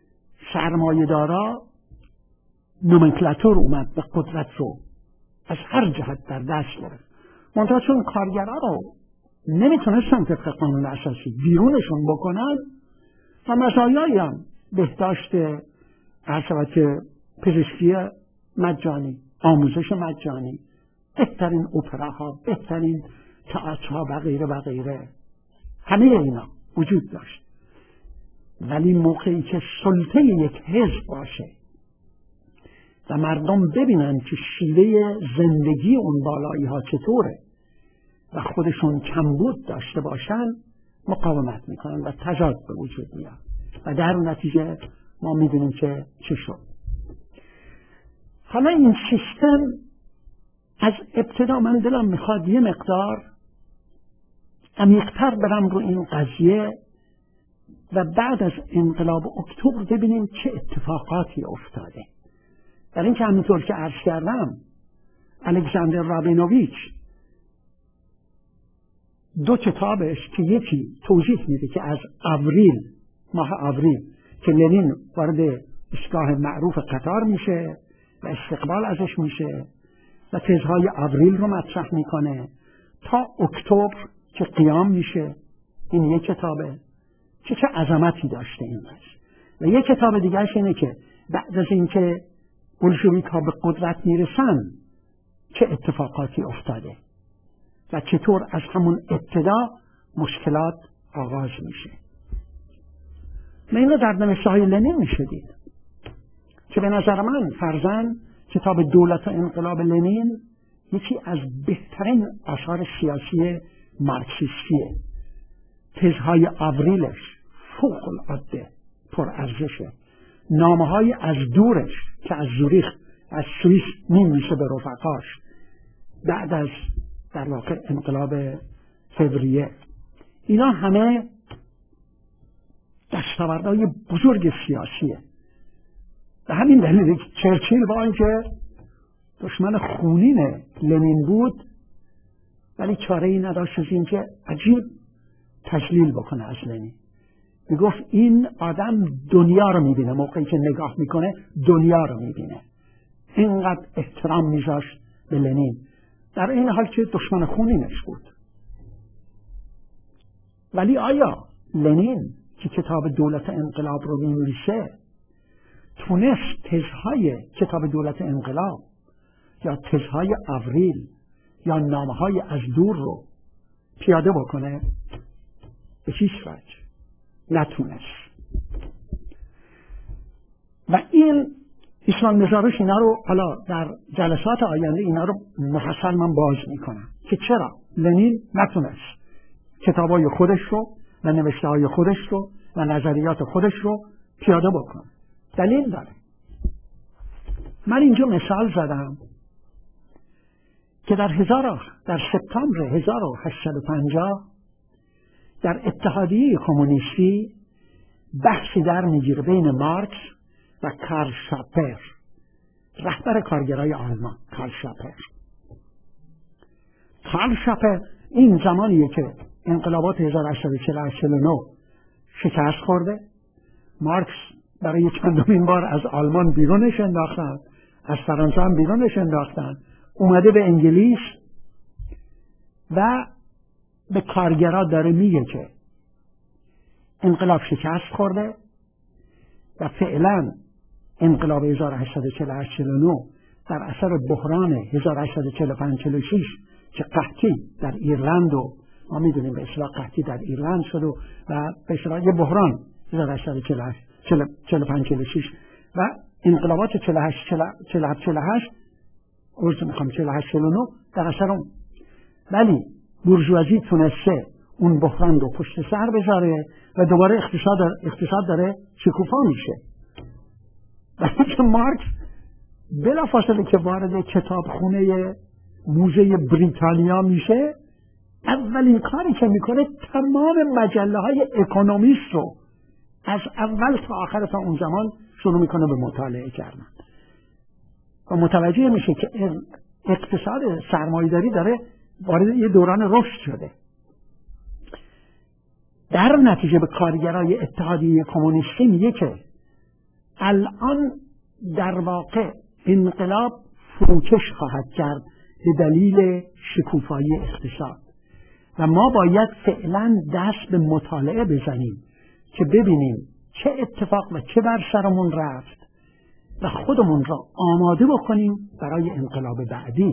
سرمایه‌دارا نومنکلاتور اومد و قدرت رو از هر جهت در دست گرفت. منتها چون کارگرها رو نمیتونستن طبق قانون اساسی بیرونشون بکنن و مزایایی هم بهداشت عرض پزشکی مجانی، آموزش مجانی، بهترین اپراها، بهترین تئاترها و غیره و غیره، همه اینا وجود داشت. ولی موقعی که سلطه یک حزب باشه و مردم ببینن که شیوه زندگی اون بالایی ها چطوره و خودشون کمبود داشته باشن، مقاومت میکنن و تضاد به وجود میاد و در نتیجه ما میدونیم که چی شد. حالا این سیستم از ابتدا من دلم میخواد یه مقدار عمیق‌تر برم رو این قضیه و بعد از انقلاب اکتبر ببینیم چه اتفاقاتی افتاده. در این که همینطور که عرض کردم الکساندر رابینوویچ دو کتابش که یکی توضیح میده که از آوریل، ماه آوریل که لنین وارد ایستگاه معروف قطار میشه و استقبال ازش میشه و تزهای آوریل رو مطرح میکنه تا اکتبر که قیام میشه، این یک کتابه که چه عظمتی داشته این قضیه. و یک کتاب دیگرش اینه که بعد از اینکه بولشویک ها به قدرت میرسن چه اتفاقاتی افتاده و چطور از همون ابتدا مشکلات آغاز میشه. من اینو در نوشته های لنین میشه دید که به نظر من فرضاً کتاب دولت و انقلاب لنین یکی از بهترین آثار سیاسی مارکسیستیه. تزهای آوریلش فوق العاده پر ارزشه. نامه های از دورش که از زوریخ از سوئیس می‌نویسه به رفقاش بعد از در واقع انقلاب فوریه، اینا همه دستاوردهای بزرگ سیاسیه. به همین دلیل چرچیل با اینکه دشمن خونین لنین بود ولی چاره ای نداشت از اینکه عجیب تجلیل بکنه از لنین. میگفت این آدم دنیا رو میبینه، موقعی که نگاه میکنه دنیا رو میبینه. اینقدر احترام میذاشت به لنین در این حال که دشمن خونینش بود. ولی آیا لنین که کتاب دولت انقلاب رو می‌نویسه تونست تزهای کتاب دولت انقلاب یا تزهای آوریل یا نامه‌های از دور رو پیاده بکنه؟ به هیچ وجه نتونست. و این ایسمان مزارش اینا رو حالا در جلسات آینده اینا رو مفصل من باز میکنم که چرا لنین نتونست کتابای خودش رو و نوشته های خودش رو و نظریات خودش رو پیاده بکنه. دلیل داره. من اینجا مثال زدم که در هزار در سپتامبر هزار و هشتصد و پنجاه در اتحادیه کمونیستی بحثی در میگیره بین مارکس و کارل شاپر، رهبر کارگرای آلمان. کارل شاپر کارل شاپر این زمانیه که انقلابات هزار و هشتصد و چهل و چهل و نه شکست خورده. مارکس برای چندمین بار از آلمان بیرونش انداختن، از فرانسه هم بیرونش انداختن، اومده به انگلیس و به کارگرا داره میگه که انقلاب شکست خورده و فعلا انقلاب هزار و هشتصد و چهل و هشت چهل و نه در اثر بحران هزار و هشتصد و چهل و پنج چهل و شش که قحطی در ایرلند و ما میدونیم به اصطلاح قحطی در ایرلند شد و به اصطلاح یه بحران هزار و هشتصد و چهل و هشت چهل و پنج چهل و شش و انقلابات چهل و هشت چهل و هفت چهل و هشت عرض میخوام چهل و هشت چهل و نه در اثر اون. ولی بورژوازی تونسته اون بحران رو پشت سر بذاره و دوباره اقتصاد اقتصاد داره شکوفا میشه. ولی که مارکس بلافاصله که وارد کتابخونه موزه بریتانیا میشه، اولین کاری که میکنه تمام مجله های اکونومیست رو از اول تا آخر تا اون زمان شروع میکنه به مطالعه کردن و متوجه میشه که اقتصاد سرمایه‌داری داره وارد یه دوران رشد شده. در نتیجه به کارگرای اتحادیه کمونیستی میگه که الان در واقع انقلاب فروکش خواهد کرد به دلیل شکوفایی اقتصاد و ما باید فعلا دست به مطالعه بزنیم که ببینیم چه اتفاق و چه بر سرمون رفت و خودمون را آماده بکنیم برای انقلاب بعدی.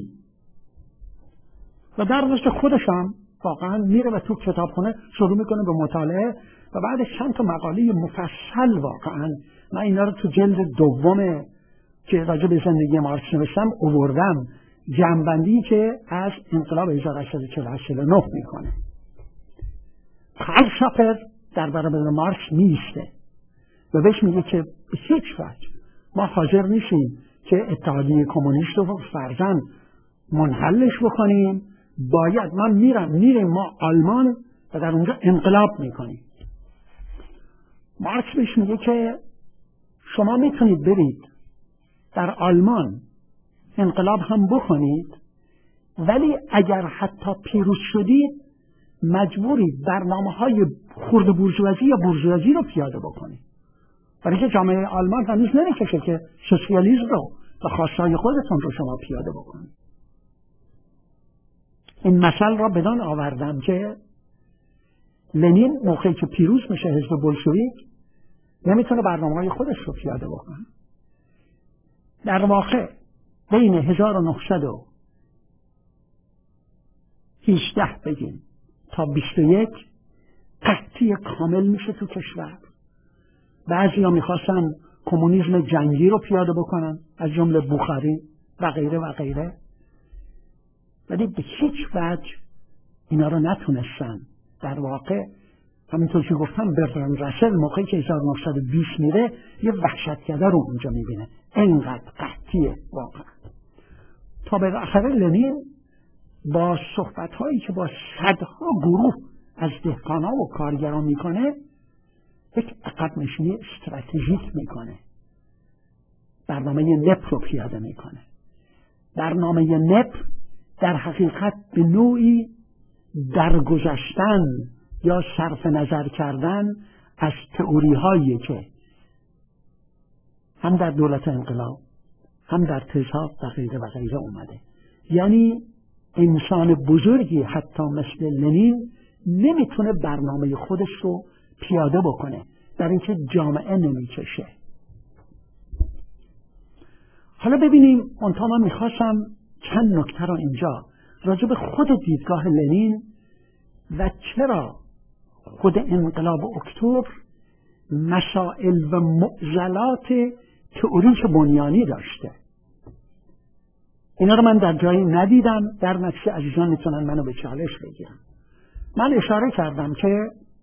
و در وسط خودش هم واقعا میره و تو کتابخونه شروع میکنه به مطالعه و بعد چند تا مقاله مفصل واقعا من اینا رو تو جلد دوم که راجع به زندگی مارکس نوشتم آوردم، جنبندی که از انقلاب هزار و هشتصد و چهل و هشت چهل و نه میکنه. کارل شاپر در برابر مارکس میسته و بهش میگه که به هیچ وجه ما حاضر نیستیم که اتحادیه کمونیست رو فرضاً منحلش بکنیم، باید من میرم میریم ما آلمان و در اونجا انقلاب میکنیم. مارکس بهش میگه که شما میتونید برید در آلمان انقلاب هم بکنید، ولی اگر حتی پیروز شدید مجبورید برنامه های خرد بورژوازی یا بورژوازی رو پیاده بکنید، برای که جامعه آلمان هنوز نمیکشه که سوسیالیسم رو و خواستهای خودتون رو شما پیاده بکنید. این مثل را بدان آوردم که لنین موقعی که پیروز میشه حزب بولشویک نمیتونه برنامه‌های خودش رو پیاده بکنه. در واقع بین هزار و نهصد و هجده بگیم تا بیست و یک قحطی کامل میشه تو کشور. بعضی ها میخواستن کمونیسم جنگی رو پیاده بکنن از جمله بخاری و غیره و غیره، ولی به هیچ وجه اینا رو نتونستن. در واقع همینطور که گفتم برتراند راسل موقعی که هزار و نهصد و بیست میره یه وحشتکده رو اونجا میبینه، اینقدر قحطیه واقعا. تا به آخر لنین با صحبت‌هایی که با صدها گروه از دهقانا و کارگران میکنه یک عقب نشینی استراتژیک میکنه، برنامه نپ رو پیاده میکنه. برنامه نپ در حقیقت به نوعی درگذشتن یا صرف نظر کردن از تئوری هایی که هم در دولت انقلاب هم در تزها و غیره و غیره اومده. یعنی انسان بزرگی حتی مثل لنین نمیتونه برنامه خودش رو پیاده بکنه در اینکه جامعه نمیکشه. حالا ببینیم منتها من میخواستم چند نکته را اینجا راجع به خود دیدگاه لنین و چرا خود انقلاب اکتبر مسائل و معضلات تئوریک بنیانی داشته. اینا رو من در جایی ندیدم، در نتیجه عزیزان میتونن منو به چالش بگیرن. من اشاره کردم که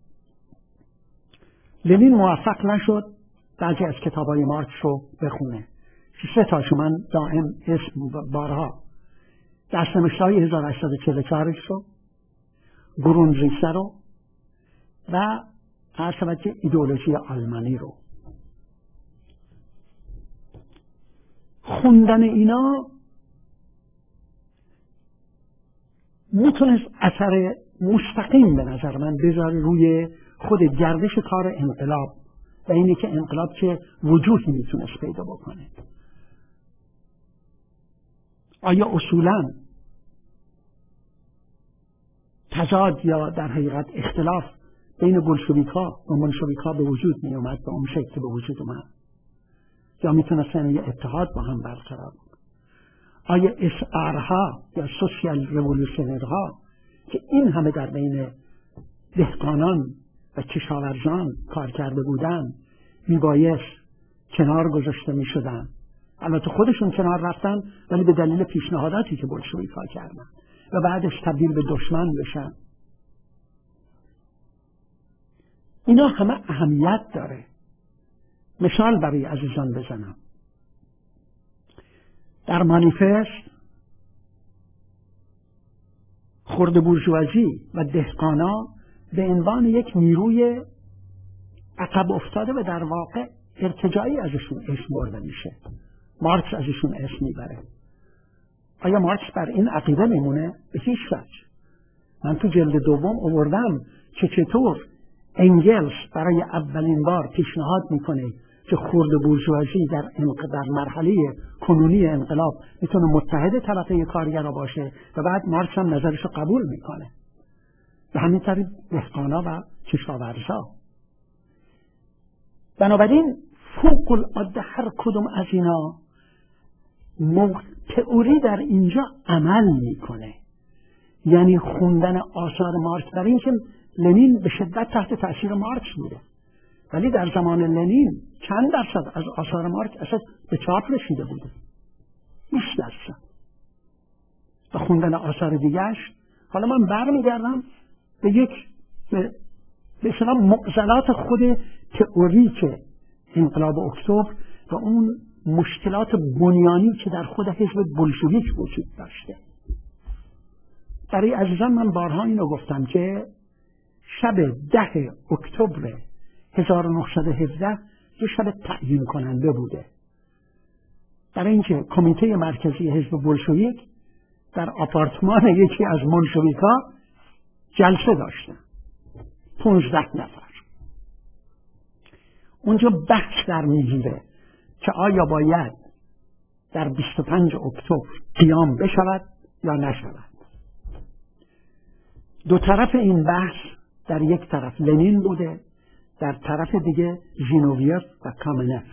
لنین موفق نشد بعضی از کتابای مارکس رو بخونه. سه تاشو من دائم اسم بارها دستنوشته‌های هزار و هشتصد و چهل و چهار رو، گرونریسه رو و عرصبت ایدئولوژی آلمانی رو خوندن. اینا میتونست اثر مستقیم به نظر من بذاره روی خود گردش کار انقلاب و اینه که انقلاب چه وجوهی میتونست پیدا بکنه. آیا اصولاً تضاد یا در حقیقت اختلاف بین بلشویک‌ها و منشویک‌ها به وجود می اومد به اون شکل به وجود اومد، یا میتونستن یه اتحاد با هم برقرار بود؟ آیا اس آرها یا سوشیال رولوشنرها که این همه در بین دهقانان و کشاورزان کار کرده بودن میبایست کنار گذاشته میشدن؟ البته خودشون کنار رفتن، ولی به دلیل پیشنهاداتی که بلشویک‌ها کردن و بعدش تبدیل به دشمن بشن. اینا همه اهمیت داره. مثال برای عزیزان بزنم. در مانیفست خرده بورژوازی و دهقانا به عنوان یک نیروی عقب افتاده و در واقع ارتجاعی ازشون اسم برده میشه. مارکس ازشون اسم میبره. آیا مارکس بر این عقیده میمونه؟ به هیچ وجه. من تو جلد دوم آوردم که چطور انگلس برای اولین بار پیشنهاد میکنه که خرده بورژوازی در در مرحله کنونی انقلاب میتونه متحد طبقه کارگرا باشه و بعد مارکس هم نظرشو قبول میکنه. به همین طریق دهقانا و کشاورزا. بنابراین فوق العاده هر کدوم از اینا تئوری در اینجا عمل میکنه. یعنی خوندن آثار مارکس، برای اینکه لنین به شدت تحت تأثیر مارکس بوده، ولی در زمان لنین چند درصد از آثار مارکس اصلا به چاپ رسیده بوده؟ بیست درصد. و خوندن آثار دیگرش، حالا من برمیگردم به یک به به اصطلاح معضلات خود تئوریک انقلاب اکتبر و اون مشکلات بنیانی که در خود حزب بلشویک وجود داشته. برای عزیزان من بارها اینو گفتم که شب ده اکتبر هزار و نهصد و هفده یه شب تعیین کننده بوده، برای اینکه کمیته مرکزی حزب بلشویک در آپارتمان یکی از منشویک‌ها جلسه داشتن، پونزده نفر. اونجا بحث در میگیره که آیا باید در بیست و پنج اکتبر قیام بشود یا نشود. دو طرف این بحث، در یک طرف لنین بوده، در طرف دیگه ژینوویف و کامنف.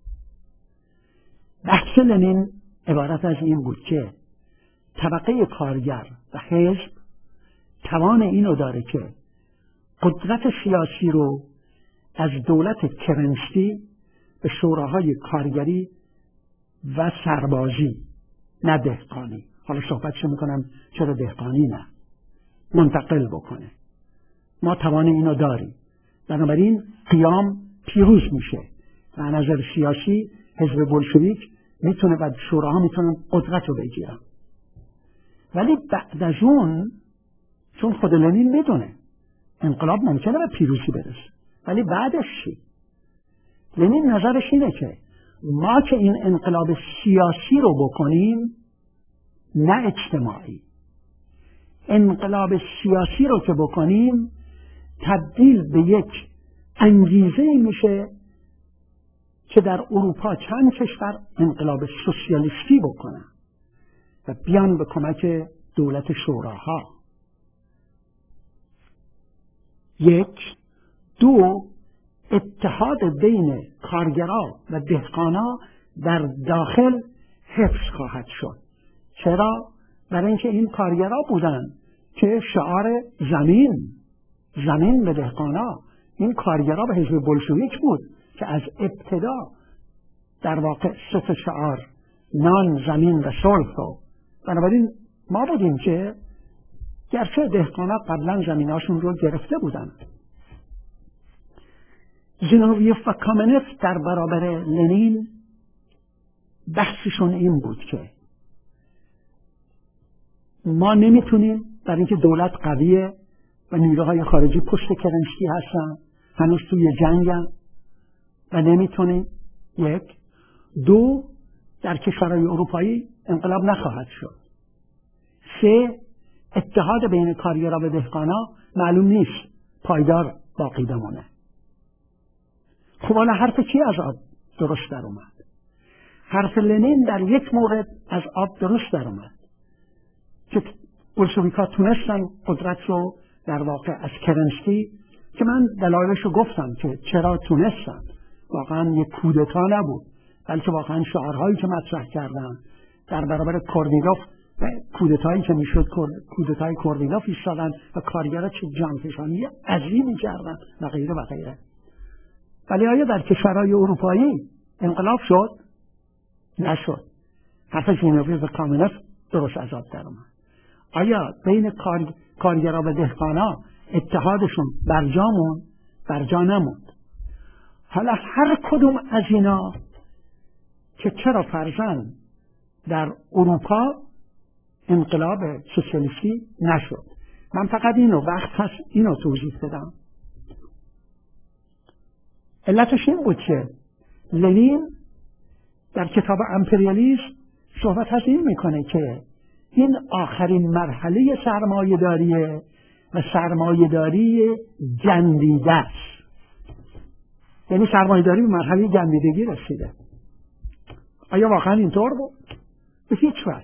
بحث لنین عبارت از این بود که طبقه کارگر و حزب توان اینو داره که قدرت سیاسی رو از دولت کرنسکی به شوراهای کارگری و سربازی، نه دهقانی، حالا صحبتشو میکنم چرا دهقانی نه، منتقل بکنه. ما توان اینو داریم، بنابراین قیام پیروز میشه و از نظر سیاسی حزب بلشویک میتونه و شوراها میتونن قدرت رو بگیرن. ولی بعد از اون، چون خود لنین میدونه انقلاب ممکنه به پیروزی برسه، ولی بعدش چی؟ لنین نظرش اینه که ما که این انقلاب سیاسی رو بکنیم، نه اجتماعی، انقلاب سیاسی رو که بکنیم تبدیل به یک انگیزه میشه که در اروپا چند کشور انقلاب سوسیالیستی بکنن و بیان به کمک دولت شوراها. یک. دو، اتحاد بین کارگرا و دهقانا در داخل حفظ خواهد شد. چرا؟ برای اینکه این کارگرا بودن که شعار زمین زمین به دهقانا، این کارگرا به حزب بلشویک بود که از ابتدا در واقع سه تا شعار، نان، زمین و صلح رو. بنابراین ما بودیم که گرچه دهقانا قبلا زمیناشون رو گرفته بودن. ژینوویف و کامنف در برابر لنین بحثشون این بود که ما نمیتونیم، برای اینکه دولت قویه و نیروهای خارجی پشت کرنسکی هستن، هنوز توی جنگن و نمیتونیم. یک. دو، در کشورهای اروپایی انقلاب نخواهد شد. سه، اتحاد بین کارگرا و دهقانا معلوم نیست پایدار باقی بمونه. خب حالا حرف کی از آب درست در اومد؟ حرف لنین در یک مورد از آب درست در اومد که بولشویک‌ها تونستن قدرت رو در واقع از کرنسکی، که من دلایلش رو گفتم که چرا تونستن، واقعا یک کودتا نبود، بلکه واقعا شعارهایی که مطرح کردن در برابر کوردیلوف و کودتایی که میشد کودتای کوردیلوف ایستادن و کارگرها چه جانفشانی عظیمی کردن و غیره و غیره. ولی آیا در کشورهای اروپایی انقلاب شد؟ نشد. حرف ژنویو و کامنف درست از آب در اومد. آیا بین کار... کارگرها و دهقانا اتحادشون برجا موند؟ برجا نموند. حالا هر کدوم از اینا که چرا فرضاً در اروپا انقلاب سوسیالیستی نشد. من فقط اینو وقت هست اینو توضیح بدم. علتش این بود که لنین در کتاب امپریالیسم صحبت از این میکنه که این آخرین مرحله سرمایه‌داریه و سرمایه‌داری گندیده است. یعنی سرمایه‌داری به مرحله گندیدگی رسیده. آیا واقعا اینطور بود؟ به هیچ وجه.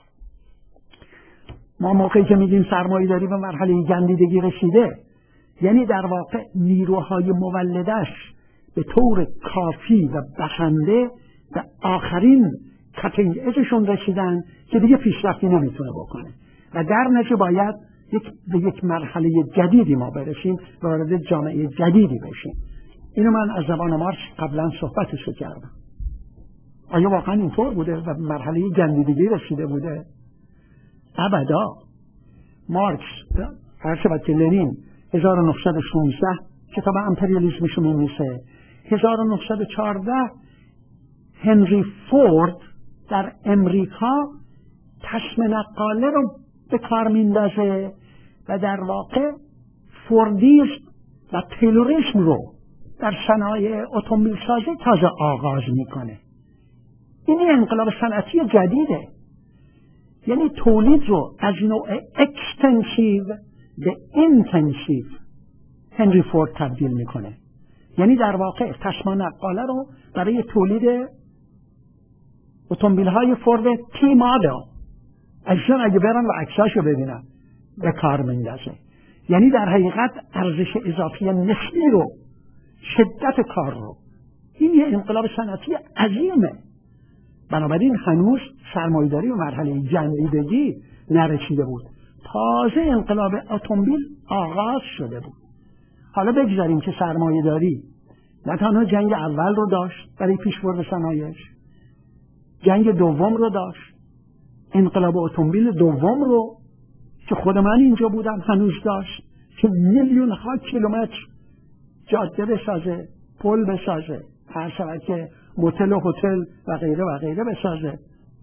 ما موقعی که میگیم سرمایه‌داری به مرحله گندیدگی رسیده، یعنی در واقع نیروهای مولدش به طور کافی و بسنده به آخرین کاتینگ ایجشون رسیدن که دیگه پیشرفتی نمیتونه بکنه و در نتیجه باید یک به یک مرحله جدیدی ما برسیم، وارد جامعه جدیدی بشیم. اینو من از زبان مارکس قبلا صحبتشو کردم. آیا واقعا اینطور بوده و مرحله گندیدگی رسیده بوده؟ ابدا. مارکس هر شبت که لنین هزار و نهصد و شانزده کتاب امپریالیسمشو می‌نویسه، هزار و نهصد و چهارده هنری فورد در امریکا تسم نقاله رو به کار میندازه و در واقع فوردیسم و تیلوریسم رو در صنایع اتومبیل سازی تازه آغاز میکنه. این انقلاب صنعتی جدیده، یعنی تولید رو از نوع اکستنسیو به اینتنسیو هنری فورد تبدیل میکنه. یعنی در واقع تسمه نقاله رو برای تولید اتومبیل های فورد تی مادل اجزا اگه برن و عکساشو ببینن به کار میندازه. یعنی در حقیقت ارزش اضافی نسبی رو، شدت کار رو، این یه انقلاب صنعتی عظیمه. بنابراین هنوز سرمایه‌داری و مرحله جندیدگی نرسیده بود، تازه انقلاب اتومبیل آغاز شده بود. حالا بگذاریم که سرمایه‌داری نه تنها جنگ اول رو داشت برای پیشبرد صنایعش، جنگ دوم رو داشت، انقلاب اتومبیل دوم رو که خود من اینجا بودم هنوز داشت، که میلیون ها کیلومتر جاده بسازه، پل بسازه، هر شود که موتل و هتل و غیره و غیره بسازه.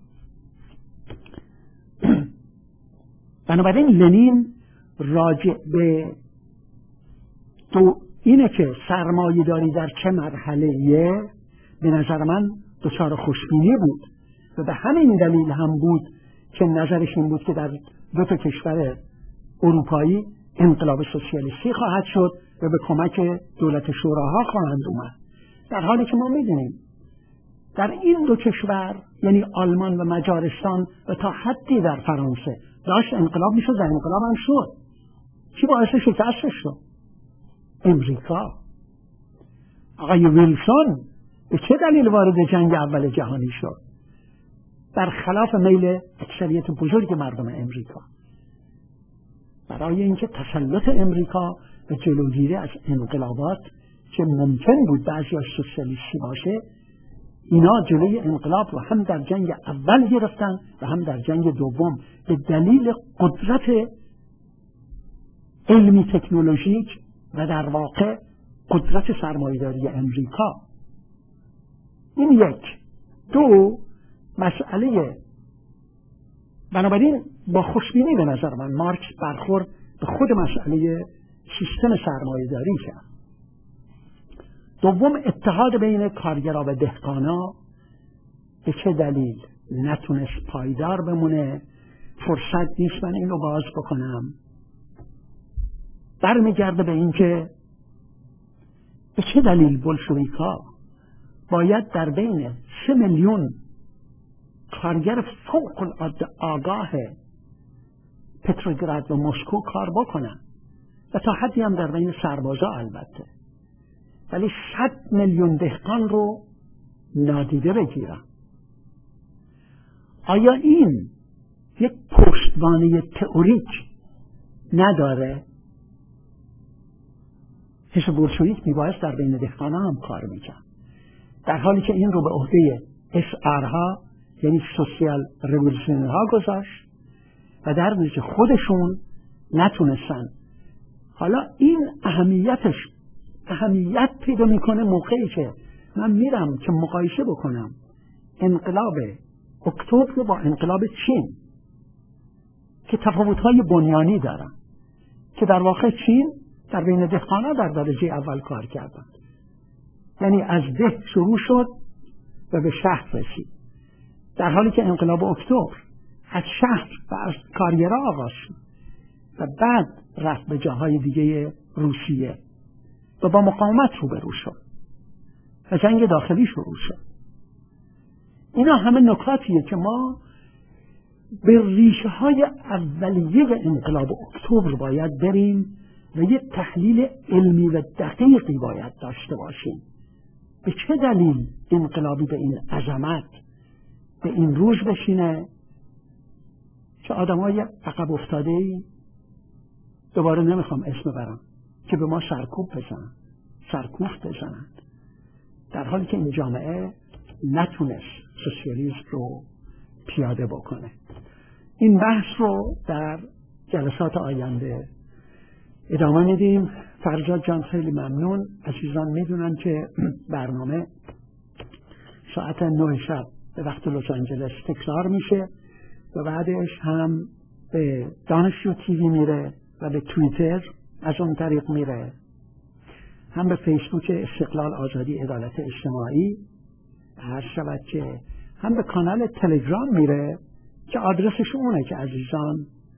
بنابراین لنین راجع به تو اینه که سرمایه داری در چه مرحله‌ایه به نظر من دچار خوشبینی بود و به همین دلیل هم بود که نظرش این بود که در دو تا کشور اروپایی انقلاب سوسیالیستی خواهد شد و به کمک دولت شوراها خواهند اومد، در حالی که ما میدونیم در این دو کشور یعنی آلمان و مجارستان و تا حدی در فرانسه داشت انقلاب میشد و انقلاب هم شد. چی باعث شکستش شد؟ امریکا. آقای ویلسون به چه دلیل وارد جنگ اول جهانی شد؟ برخلاف میل اکثریت بزرگ مردم امریکا، برای اینکه تسلط امریکا به جلوگیری از انقلابات که ممکن بود بعضی از سوسیالیستی باشه، اینا جلوی انقلاب رو هم در جنگ اول گرفتن و هم در جنگ دوم به دلیل قدرت علمی تکنولوژیک و در واقع قدرت سرمایه‌داری امریکا. این یک. دو، مسئله بنابراین با خوشبینی به نظر من مارکس برخورد به خود مسئله سیستم سرمایه‌داری کرد. دوم، اتحاد بین کارگرها و دهقانا به چه دلیل نتونست پایدار بمونه؟ فرصت نیست من این رو باز بکنم. برمیگرده به این که به چه دلیل بولشویک‌ها باید در بین سه میلیون کارگر فوق العاده آگاه پتروگراد و مسکو کار بکنن و تا حدی هم در بین سربازا البته، ولی صد میلیون دهقان رو نادیده بگیرن. آیا این یک پشتوانه تئوریک نداره؟ حزب بولشویک میبایست در بین دهقان هم کار میکرد، در حالی که این رو به عهده اس آر ها یعنی سوسیال ریولوشنری ها گذاشت و در نتیجه خودشون نتونستن. حالا این اهمیتش اهمیت پیدا میکنه موقعی که من میرم که مقایسه بکنم انقلاب اکتبر با انقلاب چین که تفاوت‌های بنیانی دارن، که در واقع چین در بین دهقانا در درجه اول کار کردن، یعنی از ده شروع شد و به شهر رسید، در حالی که انقلاب اکتبر از شهر و از کارگرها آغاز شد و بعد رفت به جاهای دیگه روسیه و با مقاومت روبرو شد و جنگ داخلی شروع شد. اینا همه نکاتیه که ما به ریشه های اولیه انقلاب اکتبر باید بریم و یک تحلیل علمی و دقیقی باید داشته باشیم. به چه دلیل انقلابی به این عظمت به این روز بشینه که آدمای عقب افتاده‌ای، دوباره نمیخوام اسم برم، که به ما سرکوب بزنن سرکوفت بزنن، در حالی که این جامعه نتونست سوسیالیسم رو پیاده بکنه. این بحث رو در جلسات آینده ادامه میدیم. فرجاد جان خیلی ممنون. عزیزان میدونن که برنامه ساعت نه شب به وقت لس آنجلس تکرار میشه و بعدش هم به دانشجو تیوی میره و به توییتر از اون طریق میره، هم به فیسبوک استقلال آزادی عدالت اجتماعی هر شود که هم به کانال تلگرام میره که آدرسش اونه که عزیزان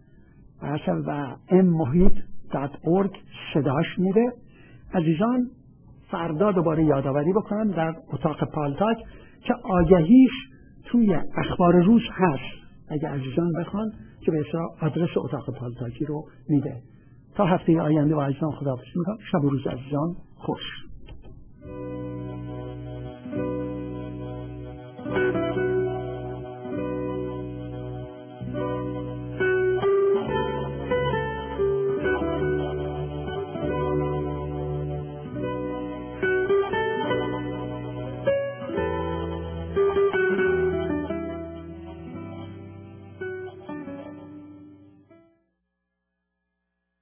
و ام محیط دات اورگ صداش میره. عزیزان فردا دوباره یادآوری بکنم در اتاق پالتاک که آگهیش توی اخبار روز هست، اگه عزیزان بخوان که به اصطلاح آدرس اتاق پالتاکی رو میده. تا هفته آینده با عزیزان خداحافظی میکنم. شب و روز عزیزان خوش.